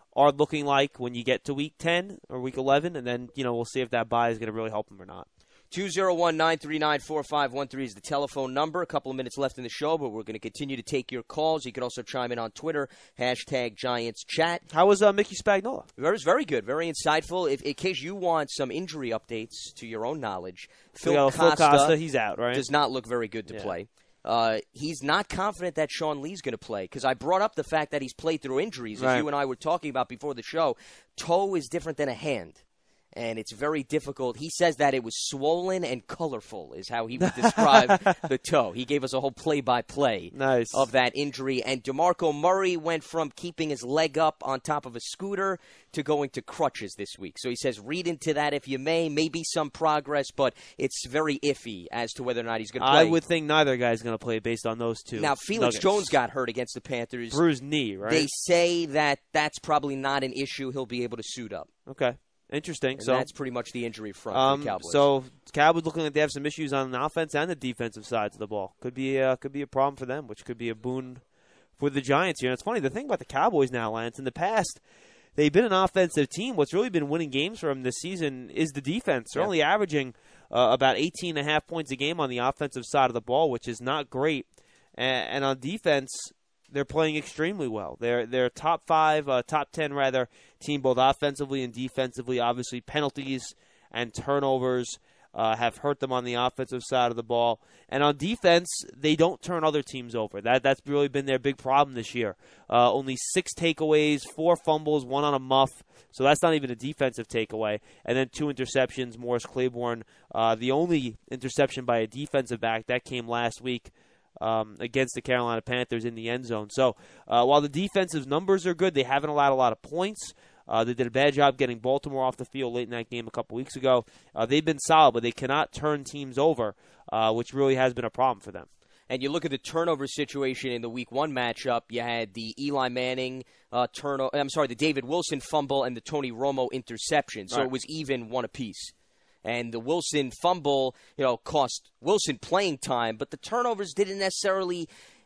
are looking like when you get to week ten or week eleven, and then, you know, we'll see if that bye is going to really help them or not. two oh one, nine three nine, four five one three is the telephone number. A couple of minutes left in the show, but we're going to continue to take your calls. You can also chime in on Twitter, hashtag Giants Chat. How was uh, Mickey Spagnola? It was very good, very insightful. If, in case you want some injury updates to your own knowledge, Phil, you know, Costa, Phil Costa, he's out, right? Does not look very good to yeah. play. Uh, he's not confident that Sean Lee's going to play because I brought up the fact that he's played through injuries, as right. you and I were talking about before the show. Toe is different than a hand. And it's very difficult. He says that it was swollen and colorful is how he would describe the toe. He gave us a whole play-by-play nice. of that injury. And DeMarco Murray went from keeping his leg up on top of a scooter to going to crutches this week. So he says, read into that if you may. Maybe some progress, but it's very iffy as to whether or not he's going to play. I would think neither guy's going to play based on those two. Now, Felix nuggets. Jones got hurt against the Panthers. Bruised knee, right? They say that that's probably not an issue. He'll be able to suit up. Okay. Interesting. And so that's pretty much the injury front um, for the Cowboys. So Cowboys looking like they have some issues on the offense and the defensive sides of the ball. Could be uh, could be a problem for them, which could be a boon for the Giants here. And it's funny, the thing about the Cowboys now, Lance, in the past, they've been an offensive team. What's really been winning games for them this season is the defense. They're yeah. only averaging uh, about eighteen and a half points a game on the offensive side of the ball, which is not great. And, and on defense, they're playing extremely well. They're they're top five, uh, top ten rather, team both offensively and defensively. Obviously, penalties and turnovers uh, have hurt them on the offensive side of the ball. And on defense, they don't turn other teams over. That that's really been their big problem this year. Uh, only six takeaways, four fumbles, one on a muff. So that's not even a defensive takeaway. And then two interceptions. Morris Claiborne, uh, the only interception by a defensive back that came last week. Um, against the Carolina Panthers in the end zone. So uh, while the defensive numbers are good, they haven't allowed a lot of points. Uh, they did a bad job getting Baltimore off the field late in that game a couple weeks ago. Uh, they've been solid, but they cannot turn teams over, uh, which really has been a problem for them. And you look at the turnover situation in the Week One matchup. You had the Eli Manning uh, turnover. I'm sorry, the David Wilson fumble and the Tony Romo interception. So right. it was even one apiece. And the Wilson fumble, you know, cost Wilson playing time, but the turnovers didn't necessarily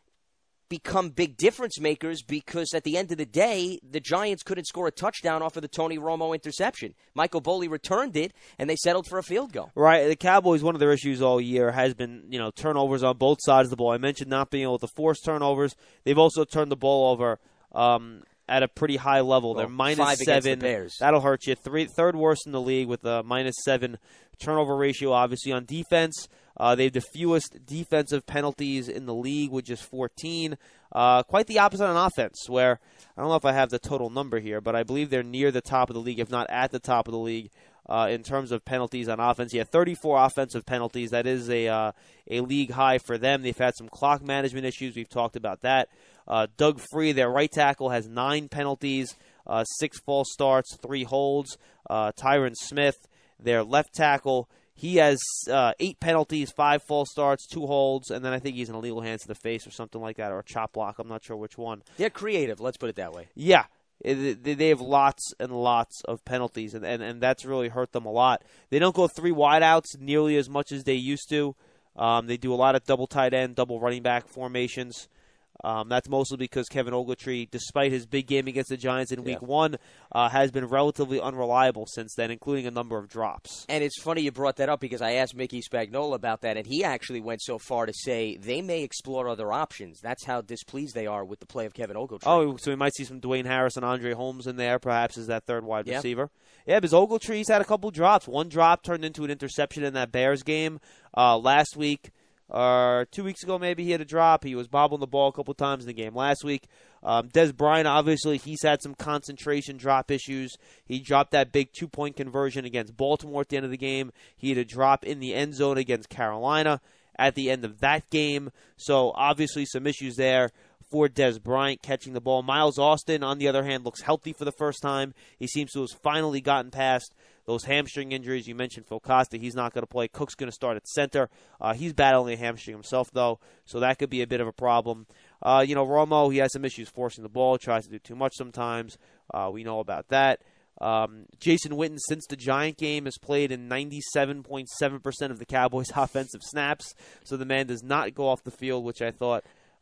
become big difference makers because at the end of the day, the Giants couldn't score a touchdown off of the Tony Romo interception. Michael Boley returned it, and they settled for a field goal. Right. The Cowboys, one of their issues all year has been, you know, turnovers on both sides of the ball. I mentioned not being able to force turnovers. They've also turned the ball over um, at a pretty high level. Well, They're minus five seven. against the Bears. That'll hurt you. Three, third worst in the league with a minus seven turnover ratio, obviously. On defense, uh, they have the fewest defensive penalties in the league with just fourteen. Uh, quite the opposite on offense, where I don't know if I have the total number here, but I believe they're near the top of the league, if not at the top of the league. Uh, in terms of penalties on offense. Yeah, thirty-four offensive penalties. That is a uh, a league high for them. They've had some clock management issues. We've talked about that. Uh, Doug Free, their right tackle, has nine penalties, uh, six false starts, three holds. Uh, Tyron Smith, their left tackle, he has uh, eight penalties, five false starts, two holds, and then I think he's an illegal hands to the face or something like that, or a chop block. I'm not sure which one. They're creative, let's put it that way. Yeah. They have lots and lots of penalties, and, and, and that's really hurt them a lot. They don't go three wideouts nearly as much as they used to. Um, they do a lot of double tight end, double running back formations. Um, that's mostly because Kevin Ogletree, despite his big game against the Giants in Week yeah. One, uh, has been relatively unreliable since then, including a number of drops. And it's funny you brought that up because I asked Mickey Spagnola about that, and he actually went so far to say they may explore other options. That's how displeased they are with the play of Kevin Ogletree. Oh, so we might see some Dwayne Harris and Andre Holmes in there, perhaps as that third wide yeah. receiver. Yeah, because Ogletree's had a couple drops. One drop turned into an interception in that Bears game uh, last week. Or uh, two weeks ago, maybe he had a drop. He was bobbling the ball a couple times in the game last week. Um, Des Bryant, obviously, he's had some concentration drop issues. He dropped that big two-point conversion against Baltimore at the end of the game. He had a drop in the end zone against Carolina at the end of that game. So, obviously, some issues there for Des Bryant catching the ball. Miles Austin, on the other hand, looks healthy for the first time. He seems to have finally gotten past those hamstring injuries. You mentioned Phil Costa. He's not going to play. Cook's going to start at center. Uh, he's battling a hamstring himself, though, so that could be a bit of a problem. Uh, you know, Romo, he has some issues forcing the ball, tries to do too much sometimes. Uh, we know about that. Um, Jason Witten, since the Giant game, has played in ninety-seven point seven percent of the Cowboys' offensive snaps, so the man does not go off the field, which I thought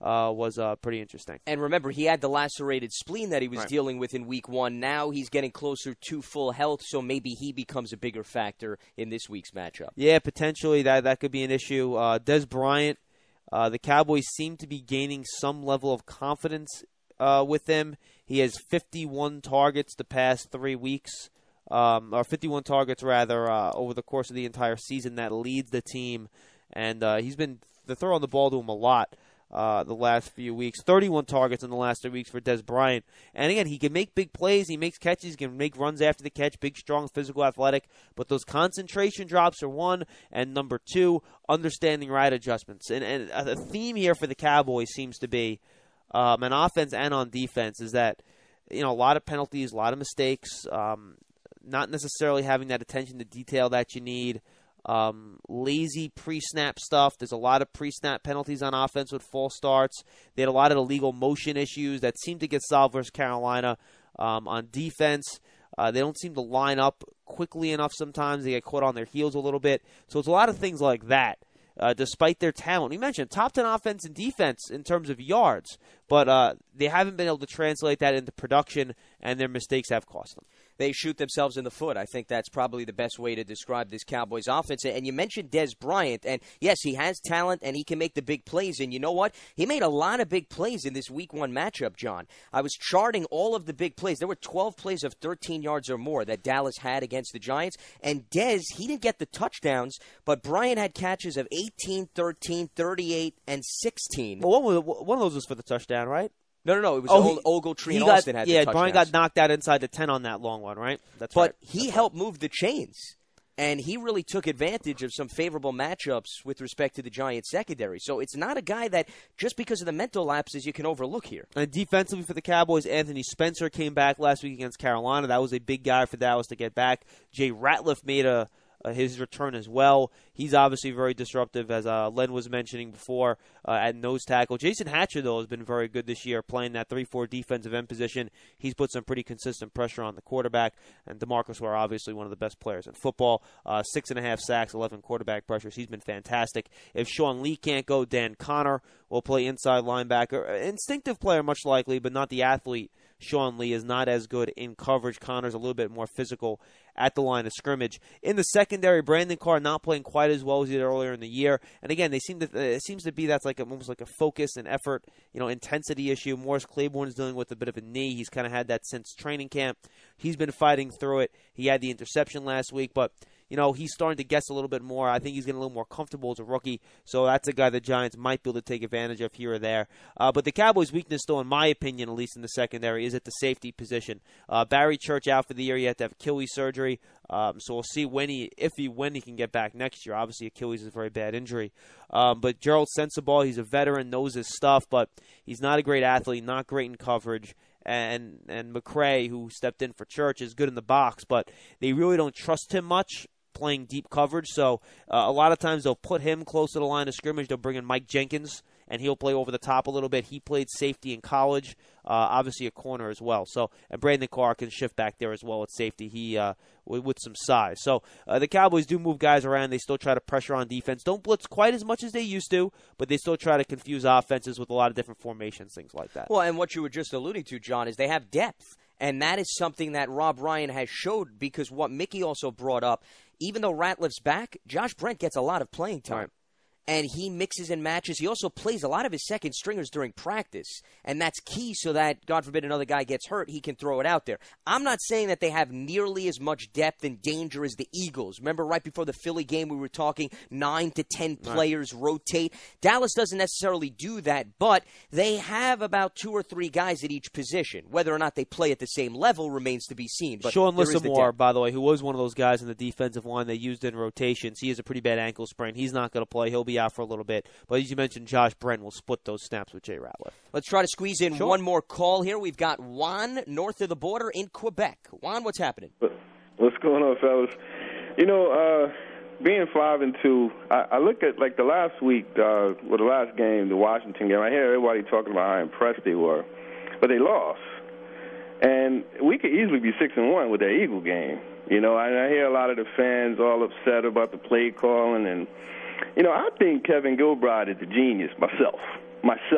uh, was uh, pretty interesting. And remember, he had the lacerated spleen that he was right. dealing with in week one. Now he's getting closer to full health, so maybe he becomes a bigger factor in this week's matchup. Yeah, potentially that, that could be an issue. Uh, Dez Bryant, uh, the Cowboys seem to be gaining some level of confidence uh, with him. He has fifty-one targets the past three weeks. Um, or fifty-one targets, rather, uh, over the course of the entire season. That leads the team. And uh, he's been they're throwing the ball to him a lot uh, the last few weeks. thirty-one targets in the last three weeks for Dez Bryant. And again, he can make big plays. He makes catches. He can make runs after the catch. Big, strong, physical, athletic. But those concentration drops are one. And number two, understanding right adjustments. And, and a theme here for the Cowboys seems to be, um, on offense and on defense, is that, you know, a lot of penalties, a lot of mistakes, um, not necessarily having that attention to detail that you need. Um, lazy pre-snap stuff. There's a lot of pre-snap penalties on offense with false starts. They had a lot of illegal motion issues that seem to get solved versus Carolina. Um, on defense, uh, they don't seem to line up quickly enough sometimes. They get caught on their heels a little bit. So it's a lot of things like that. Uh, despite their talent, we mentioned top ten offense and defense in terms of yards, but uh, they haven't been able to translate that into production, and their mistakes have cost them. They shoot themselves in the foot. I think that's probably the best way to describe this Cowboys offense. And you mentioned Dez Bryant, and yes, he has talent, and he can make the big plays. And you know what? He made a lot of big plays in this week one matchup, John. I was charting all of the big plays. There were twelve plays of thirteen yards or more that Dallas had against the Giants. And Dez, he didn't get the touchdowns, but Bryant had catches of eighteen, thirteen, thirty-eight, and sixteen. Well, one, was, one of those was for the touchdown, right? No, no, no. It was oh, Ogletree and got, Austin had yeah, the touchdowns. Brian got knocked out inside the ten on that long one, right? That's but right. he That's helped right. move the chains, and he really took advantage of some favorable matchups with respect to the Giants secondary. So it's not a guy that, just because of the mental lapses, you can overlook here. And defensively for the Cowboys, Anthony Spencer came back last week against Carolina. That was a big guy for Dallas to get back. Jay Ratliff made a Uh, his return as well. He's obviously very disruptive, as uh, Len was mentioning before, uh, at nose tackle. Jason Hatcher, though, has been very good this year, playing that three four defensive end position. He's put some pretty consistent pressure on the quarterback. And DeMarcus Ware, obviously one of the best players in football. Uh, six and a half sacks, eleven quarterback pressures. He's been fantastic. If Sean Lee can't go, Dan Connor will play inside linebacker. Instinctive player, much likely, but not the athlete. Sean Lee is not as good in coverage. Connor's a little bit more physical at the line of scrimmage. In the secondary, Brandon Carr not playing quite as well as he did earlier in the year. And again, they seem to it seems to be that's like a, almost like a focus and effort, you know, intensity issue. Morris Claiborne is dealing with a bit of a knee. He's kind of had that since training camp. He's been fighting through it. He had the interception last week, but you know, he's starting to guess a little bit more. I think he's getting a little more comfortable as a rookie, so that's a guy the Giants might be able to take advantage of here or there. Uh, but the Cowboys' weakness, though, in my opinion, at least in the secondary, is at the safety position. Uh, Barry Church out for the year. He had to have Achilles surgery, um, so we'll see when he, if he, when he can get back next year. Obviously, Achilles is a very bad injury. Um, but Gerald Sensabaugh, he's a veteran, knows his stuff, but he's not a great athlete, not great in coverage. And and McCray, who stepped in for Church, is good in the box, but they really don't trust him much playing deep coverage. So uh, a lot of times they'll put him close to the line of scrimmage. They'll bring in Mike Jenkins, and he'll play over the top a little bit. He played safety in college, uh, obviously a corner as well. So and Brandon Carr can shift back there as well at safety. He uh, with, with some size. So uh, the Cowboys do move guys around. They still try to pressure on defense. Don't blitz quite as much as they used to, but they still try to confuse offenses with a lot of different formations, things like that. Well, and what you were just alluding to, John, is they have depth. And that is something that Rob Ryan has showed, because what Mickey also brought up, even though Ratliff's back, Josh Brent gets a lot of playing time. Right. And he mixes and matches. He also plays a lot of his second stringers during practice. And that's key so that, God forbid, another guy gets hurt, he can throw it out there. I'm not saying that they have nearly as much depth and danger as the Eagles. Remember right before the Philly game we were talking nine to ten players right. rotate. Dallas doesn't necessarily do that, but they have about two or three guys at each position. Whether or not they play at the same level remains to be seen. But Sean Lissamore, by the way, who was one of those guys in the defensive line they used in rotations, he has a pretty bad ankle sprain. He's not going to play. He'll be out for a little bit. But as you mentioned, Josh Brent will split those snaps with Jay Ratliff. Let's try to squeeze in sure. one more call here. We've got Juan north of the border in Quebec. Juan, what's happening? What's going on, fellas? You know, uh, being five and two, I, I look at like the last week, uh, well, the last game, the Washington game. I hear everybody talking about how impressed they were, but they lost. And we could easily be six and one with that Eagle game. You know, I, I hear a lot of the fans all upset about the play calling, and you know, I think Kevin Gilbride is a genius myself. Myself.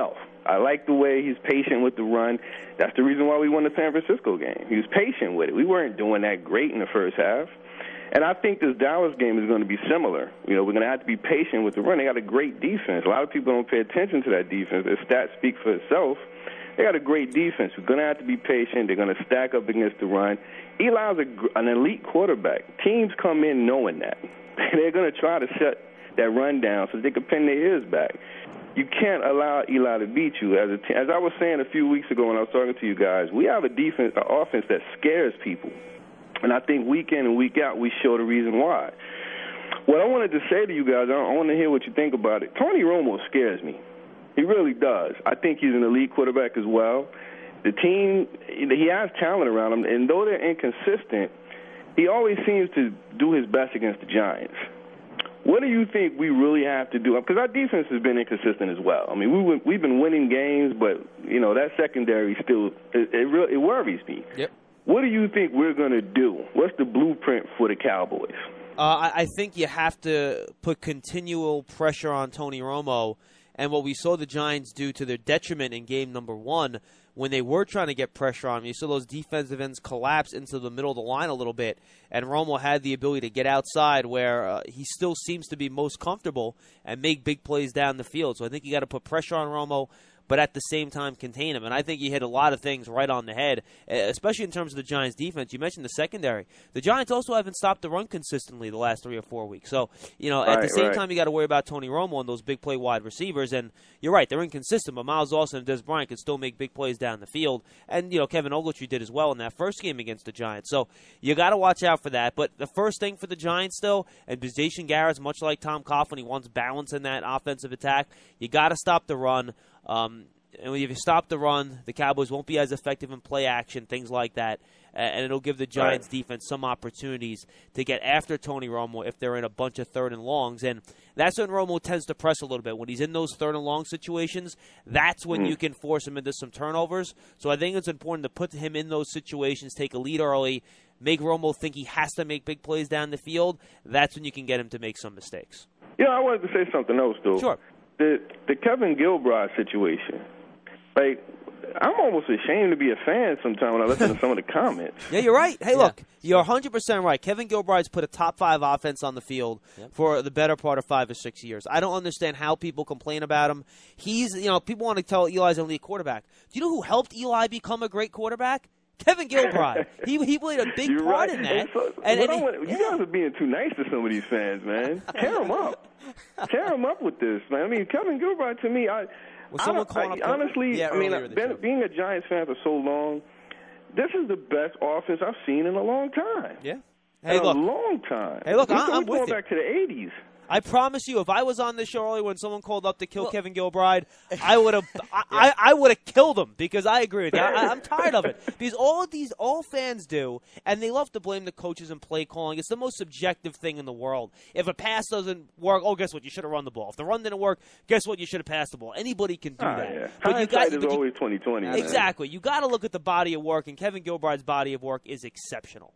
I like the way he's patient with the run. That's the reason why we won the San Francisco game. He was patient with it. We weren't doing that great in the first half. And I think this Dallas game is going to be similar. You know, we're going to have to be patient with the run. They got a great defense. A lot of people don't pay attention to that defense. Their stats speak for itself. They got a great defense. We're going to have to be patient. They're going to stack up against the run. Eli's a, an elite quarterback. Teams come in knowing that. They're going to try to shut that run down so they can pin their ears back. You can't allow Eli to beat you. As a t- as I was saying a few weeks ago when I was talking to you guys, we have a defense, an offense that scares people. And I think week in and week out we show the reason why. What I wanted to say to you guys, I want to hear what you think about it. Tony Romo scares me. He really does. I think he's an elite quarterback as well. The team, he has talent around him, and though they're inconsistent, he always seems to do his best against the Giants. What do you think we really have to do? Because our defense has been inconsistent as well. I mean, we, we've been winning games, but, you know, that secondary still, it, it, really, it worries me. Yep. What do you think we're going to do? What's the blueprint for the Cowboys? Uh, I, I think you have to put continual pressure on Tony Romo. And what we saw the Giants do to their detriment in game number one, when they were trying to get pressure on him, you saw those defensive ends collapse into the middle of the line a little bit, and Romo had the ability to get outside where uh, he still seems to be most comfortable and make big plays down the field. So I think you got to put pressure on Romo, but at the same time contain him. And I think he hit a lot of things right on the head, especially in terms of the Giants' defense. You mentioned the secondary. The Giants also haven't stopped the run consistently the last three or four weeks. So, you know, right, at the same right. time, you got to worry about Tony Romo and those big play wide receivers. And you're right, they're inconsistent, but Miles Austin and Des Bryant can still make big plays down the field. And, you know, Kevin Ogletree did as well in that first game against the Giants. So you got to watch out for that. But the first thing for the Giants still, and Jason Garrett's much like Tom Coughlin, he wants balance in that offensive attack. You got to stop the run. Um, And if you stop the run, the Cowboys won't be as effective in play action, things like that. And it'll give the Giants' right. defense some opportunities to get after Tony Romo if they're in a bunch of third and longs. And that's when Romo tends to press a little bit. When he's in those third and long situations, that's when mm. you can force him into some turnovers. So I think it's important to put him in those situations, take a lead early, make Romo think he has to make big plays down the field. That's when you can get him to make some mistakes. Yeah, I wanted to say something else, though. Sure. The, the Kevin Gilbride situation. Like, I'm almost ashamed to be a fan sometimes when I listen to some of the comments. Yeah, you're right. Hey, yeah. look, you're one hundred percent right. Kevin Gilbride's put a top five offense on the field yep. for the better part of five or six years. I don't understand how people complain about him. He's, you know, people want to tell Eli's an elite quarterback. Do you know who helped Eli become a great quarterback? Kevin Gilbride. he he played a big You're part right. in that. So, and, and, want, and, you yeah. guys are being too nice to some of these fans, man. Tear them up. Tear them up with this, man. I mean, Kevin Gilbride, to me, I, I, I honestly, yeah, I mean, I've been, being a Giants fan for so long, this is the best offense I've seen in a long time. Yeah. Hey, in look. a long time. Hey, look, we're, I'm, we're I'm going with you. back to the eighties. I promise you, if I was on this show earlier when someone called up to kill well, Kevin Gilbride, I would have, I, yeah. I, I would have killed him because I agree with you. I, I'm tired of it because all of these, all fans do, and they love to blame the coaches and play calling. It's the most subjective thing in the world. If a pass doesn't work, oh, guess what? You should have run the ball. If the run didn't work, guess what? You should have passed the ball. Anybody can do oh, that. Yeah. But you got, is but always twenty twenty. Exactly. Man. You got to look at the body of work, and Kevin Gilbride's body of work is exceptional.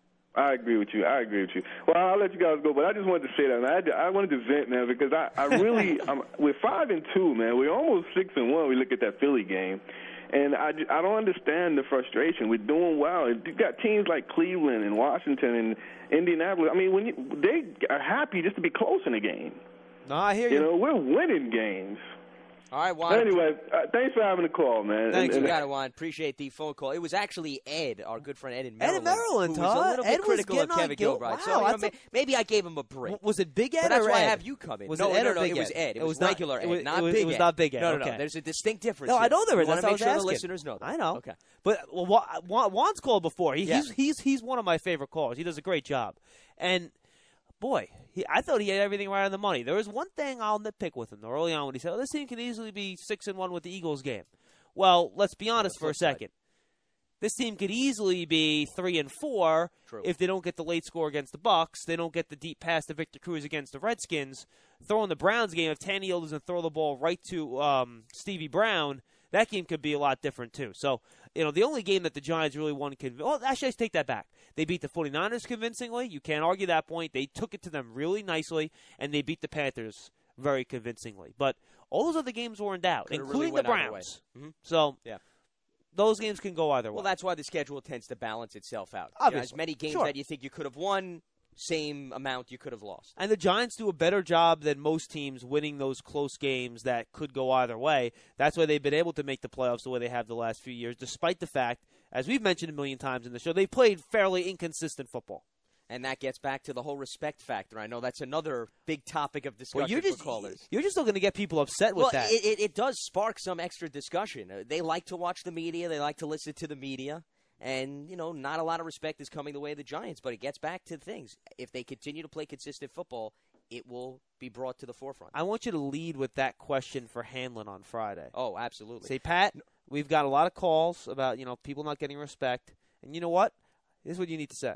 I agree with you. I agree with you. Well, I'll let you guys go, but I just wanted to say that, man. I, had to, I wanted to vent, man, because I, I really, I'm, we're five and two, man. We're almost six and one. We look at that Philly game, and I, I don't understand the frustration. We're doing well. You've got teams like Cleveland and Washington and Indianapolis. I mean, when you, they are happy just to be close in a game. No, I hear you. You know, we're winning games. All right, Juan. Anyway, uh, thanks for having the call, man. Thanks, and, you and, got it, Juan. Appreciate the phone call. It was actually Ed, our good friend Ed in Ed Maryland, in Maryland, who was huh? a little bit Ed was critical of getting on Kevin Gil- Gilbride. Wow, so you know, a- maybe I gave him a break. Was it Big Ed but that's or why Ed? I have you come in. Was no, it Ed no, or no, Big it was Ed? Ed. It, It was, was not- regular it Ed, was- not it was- Big it was Ed. not Big Ed, No, no, okay. no. There's a distinct difference. No, here. I know there is. You want That's to what I make was sure asking. the listeners know that. I know. Okay. But well, Juan, Juan's called before. He, Yeah. he's he's he's one of my favorite callers. He does a great job. And boy, he, I thought he had everything right on the money. There was one thing I'll nitpick with him early on when he said, "Oh, this team can easily be six and one with the Eagles game." Well, let's be honest for a second. This team could easily be three and four True. if they don't get the late score against the Bucs. They don't get the deep pass to Victor Cruz against the Redskins. Throwing the Browns game, if Tannehill doesn't throw the ball right to um, Stevie Brown, that game could be a lot different too. So, you know, the only game that the Giants really won, conv- well, actually, I take that back. They beat the 49ers convincingly. You can't argue that point. They took it to them really nicely, and they beat the Panthers very convincingly. But all those other games were in doubt, Could've including really the went either Browns. way. Mhm. So Yeah. those games can go either way. Well, that's why the schedule tends to balance itself out. Obviously. You know, as many games Sure. that you think you could have won, same amount you could have lost. And the Giants do a better job than most teams winning those close games that could go either way. That's why they've been able to make the playoffs the way they have the last few years, despite the fact, as we've mentioned a million times in the show, they've played fairly inconsistent football. And that gets back to the whole respect factor. I know that's another big topic of discussion Well, you're just, for callers. You're just still going to get people upset with well, that. It, it, it does spark some extra discussion. Uh, they like to watch the media. They like to listen to the media. And, you know, not a lot of respect is coming the way of the Giants. But it gets back to things. If they continue to play consistent football, it will be brought to the forefront. I want you to lead with that question for Hanlon on Friday. Oh, absolutely. Say, Pat, we've got a lot of calls about, you know, people not getting respect. And you know what? This is what you need to say.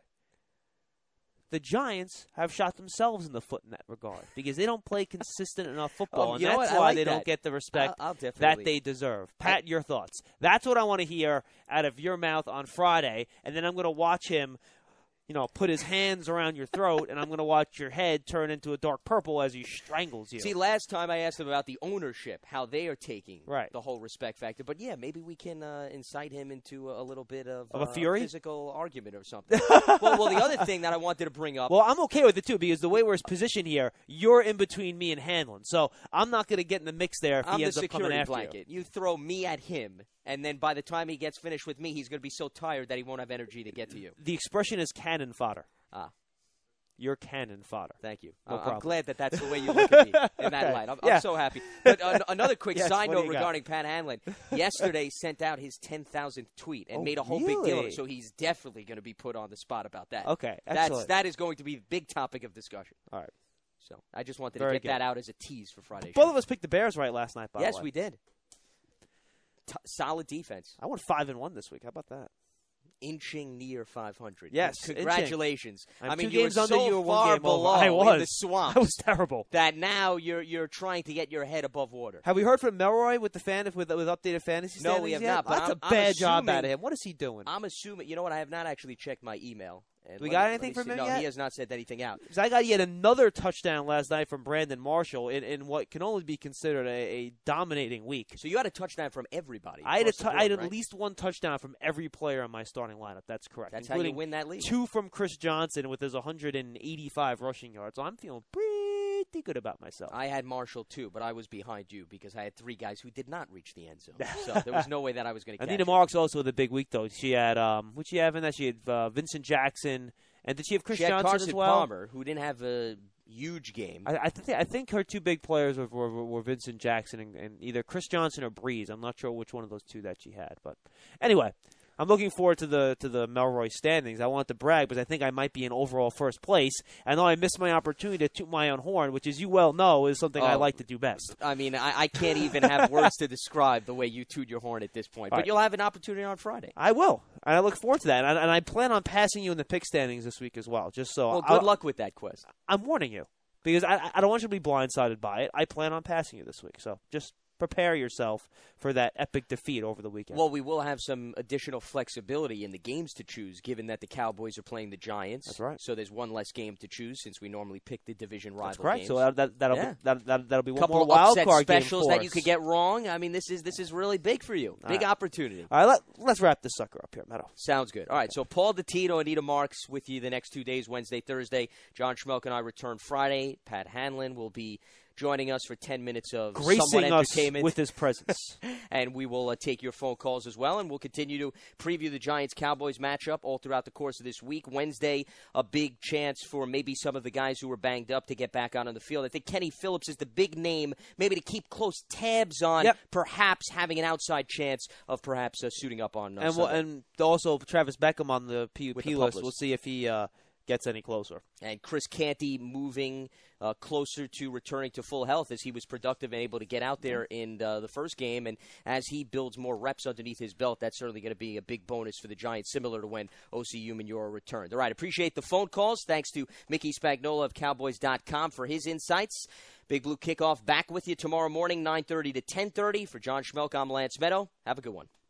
The Giants have shot themselves in the foot in that regard because they don't play consistent enough football, Oh, and you know that's what? I why like they that. don't get the respect I'll- I'll that definitely- they deserve. Pat, your thoughts. That's what I want to hear out of your mouth on Friday, and then I'm going to watch him, you know, put his hands around your throat, and I'm going to watch your head turn into a dark purple as he strangles you. See, last time I asked him about the ownership, how they are taking Right. the whole respect factor. But, yeah, maybe we can uh, incite him into a, a little bit of, Of a uh, fury? physical argument or something. well, well, the other thing that I wanted to bring up. Well, I'm okay with it, too, because the way we're positioned here, you're in between me and Hanlon. So I'm not going to get in the mix there if I'm he the ends up coming security after blanket. you. You throw me at him, and then by the time he gets finished with me, he's going to be so tired that he won't have energy to get to you. The expression is cannon fodder. Ah. You're cannon fodder. Thank you. No uh, problem. I'm glad that that's the way you look at me in that Okay. light. I'm, Yeah. I'm so happy. But uh, another quick Yes, side what do note you got? regarding Pat Hanlon. Yesterday sent out his ten thousandth tweet and Oh, made a whole big deal of really? it. So he's definitely going to be put on the spot about that. Okay, That's excellent. that is going to be a big topic of discussion. All right. So I just wanted Very to get good. that out as a tease for Friday. Both of us picked the Bears right last night, by Yes, the way. we did. T- solid defense. I went five and one this week. How about that? Inching near five hundred. Yes, congratulations. inching. I'm I mean, two you games were under so you, one far game over. below I in was. the swamps. I was terrible. That now you're you're trying to get your head above water. Have we heard from Melroy with the fan with with updated fantasy No, standings we have yet? not, but That's I'm- a I'm bad job assuming- out of him. What is he doing? I'm assuming. You know what? I have not actually checked my email. And We let got me- anything let me from see. him No, yet? he has not sent anything out. Because I got yet another touchdown last night from Brandon Marshall in, in what can only be considered a, a dominating week. So you had a touchdown from everybody. I had, a across the tou- board, I had at right? least one touchdown from every player in my starting lineup. That's correct. That's how you including win that league. Two from Chris Johnson with his one hundred eighty-five rushing yards. So I'm feeling pretty good about myself. I had Marshall too, but I was behind you because I had three guys who did not reach the end zone. So there was no way that I was going to catch Anita it. Marks also had a big week, though. She had, um, what she have in that? She had uh, Vincent Jackson. And did she have Chris She had Johnson Carson as well? Palmer, who didn't have a huge game. I, I, th- I think her two big players were, were, were Vincent Jackson and, and either Chris Johnson or Breeze. I'm not sure which one of those two that she had. But anyway, I'm looking forward to the to the Melroy standings. I want to brag because I think I might be in overall first place. I know I missed my opportunity to toot my own horn, which, as you well know, is something I Oh. like to do best. I mean, I, I can't even have words to describe the way you toot your horn at this point. But All right. you'll have an opportunity on Friday. I will. And I look forward to that. And I, and I plan on passing you in the pick standings this week as well. Just so Well, good I'll- luck with that quest. I'm warning you because I, I don't want you to be blindsided by it. I plan on passing you this week. So just prepare yourself for that epic defeat over the weekend. Well, we will have some additional flexibility in the games to choose, given that the Cowboys are playing the Giants. That's right. So there's one less game to choose since we normally pick the division rival That's correct. games. So that, that, that'll, Yeah. be, that, that, that'll be one couple more of wild upset card specials game for that you us. could get wrong. I mean, this is this is really big for you. Big right. opportunity. All right, let, let's wrap this sucker up here, Meadow. Sounds good. All right, so Paul DeTito, Anita Marks with you the next two days, Wednesday, Thursday. John Schmelk and I return Friday. Pat Hanlon will be joining us for ten minutes of somewhat Gracing us entertainment. with his presence. And we will uh, take your phone calls as well, and we'll continue to preview the Giants-Cowboys matchup all throughout the course of this week. Wednesday, a big chance for maybe some of the guys who were banged up to get back out on the field. I think Kenny Phillips is the big name, maybe to keep close tabs on, Yep. perhaps having an outside chance of perhaps uh, suiting up on uh, and we'll, Sunday. and also Travis Beckham on the P U With P the list. Publis. We'll see if he uh, gets any closer. And Chris Canty moving uh, closer to returning to full health as he was productive and able to get out there in uh, the first game. And as he builds more reps underneath his belt, that's certainly going to be a big bonus for the Giants, similar to when O C Umenyiora returned. All right, appreciate the phone calls. Thanks to Mickey Spagnola of Cowboys dot com for his insights. Big Blue Kickoff back with you tomorrow morning, nine thirty to ten thirty. For John Schmelk, I'm Lance Meadow. Have a good one.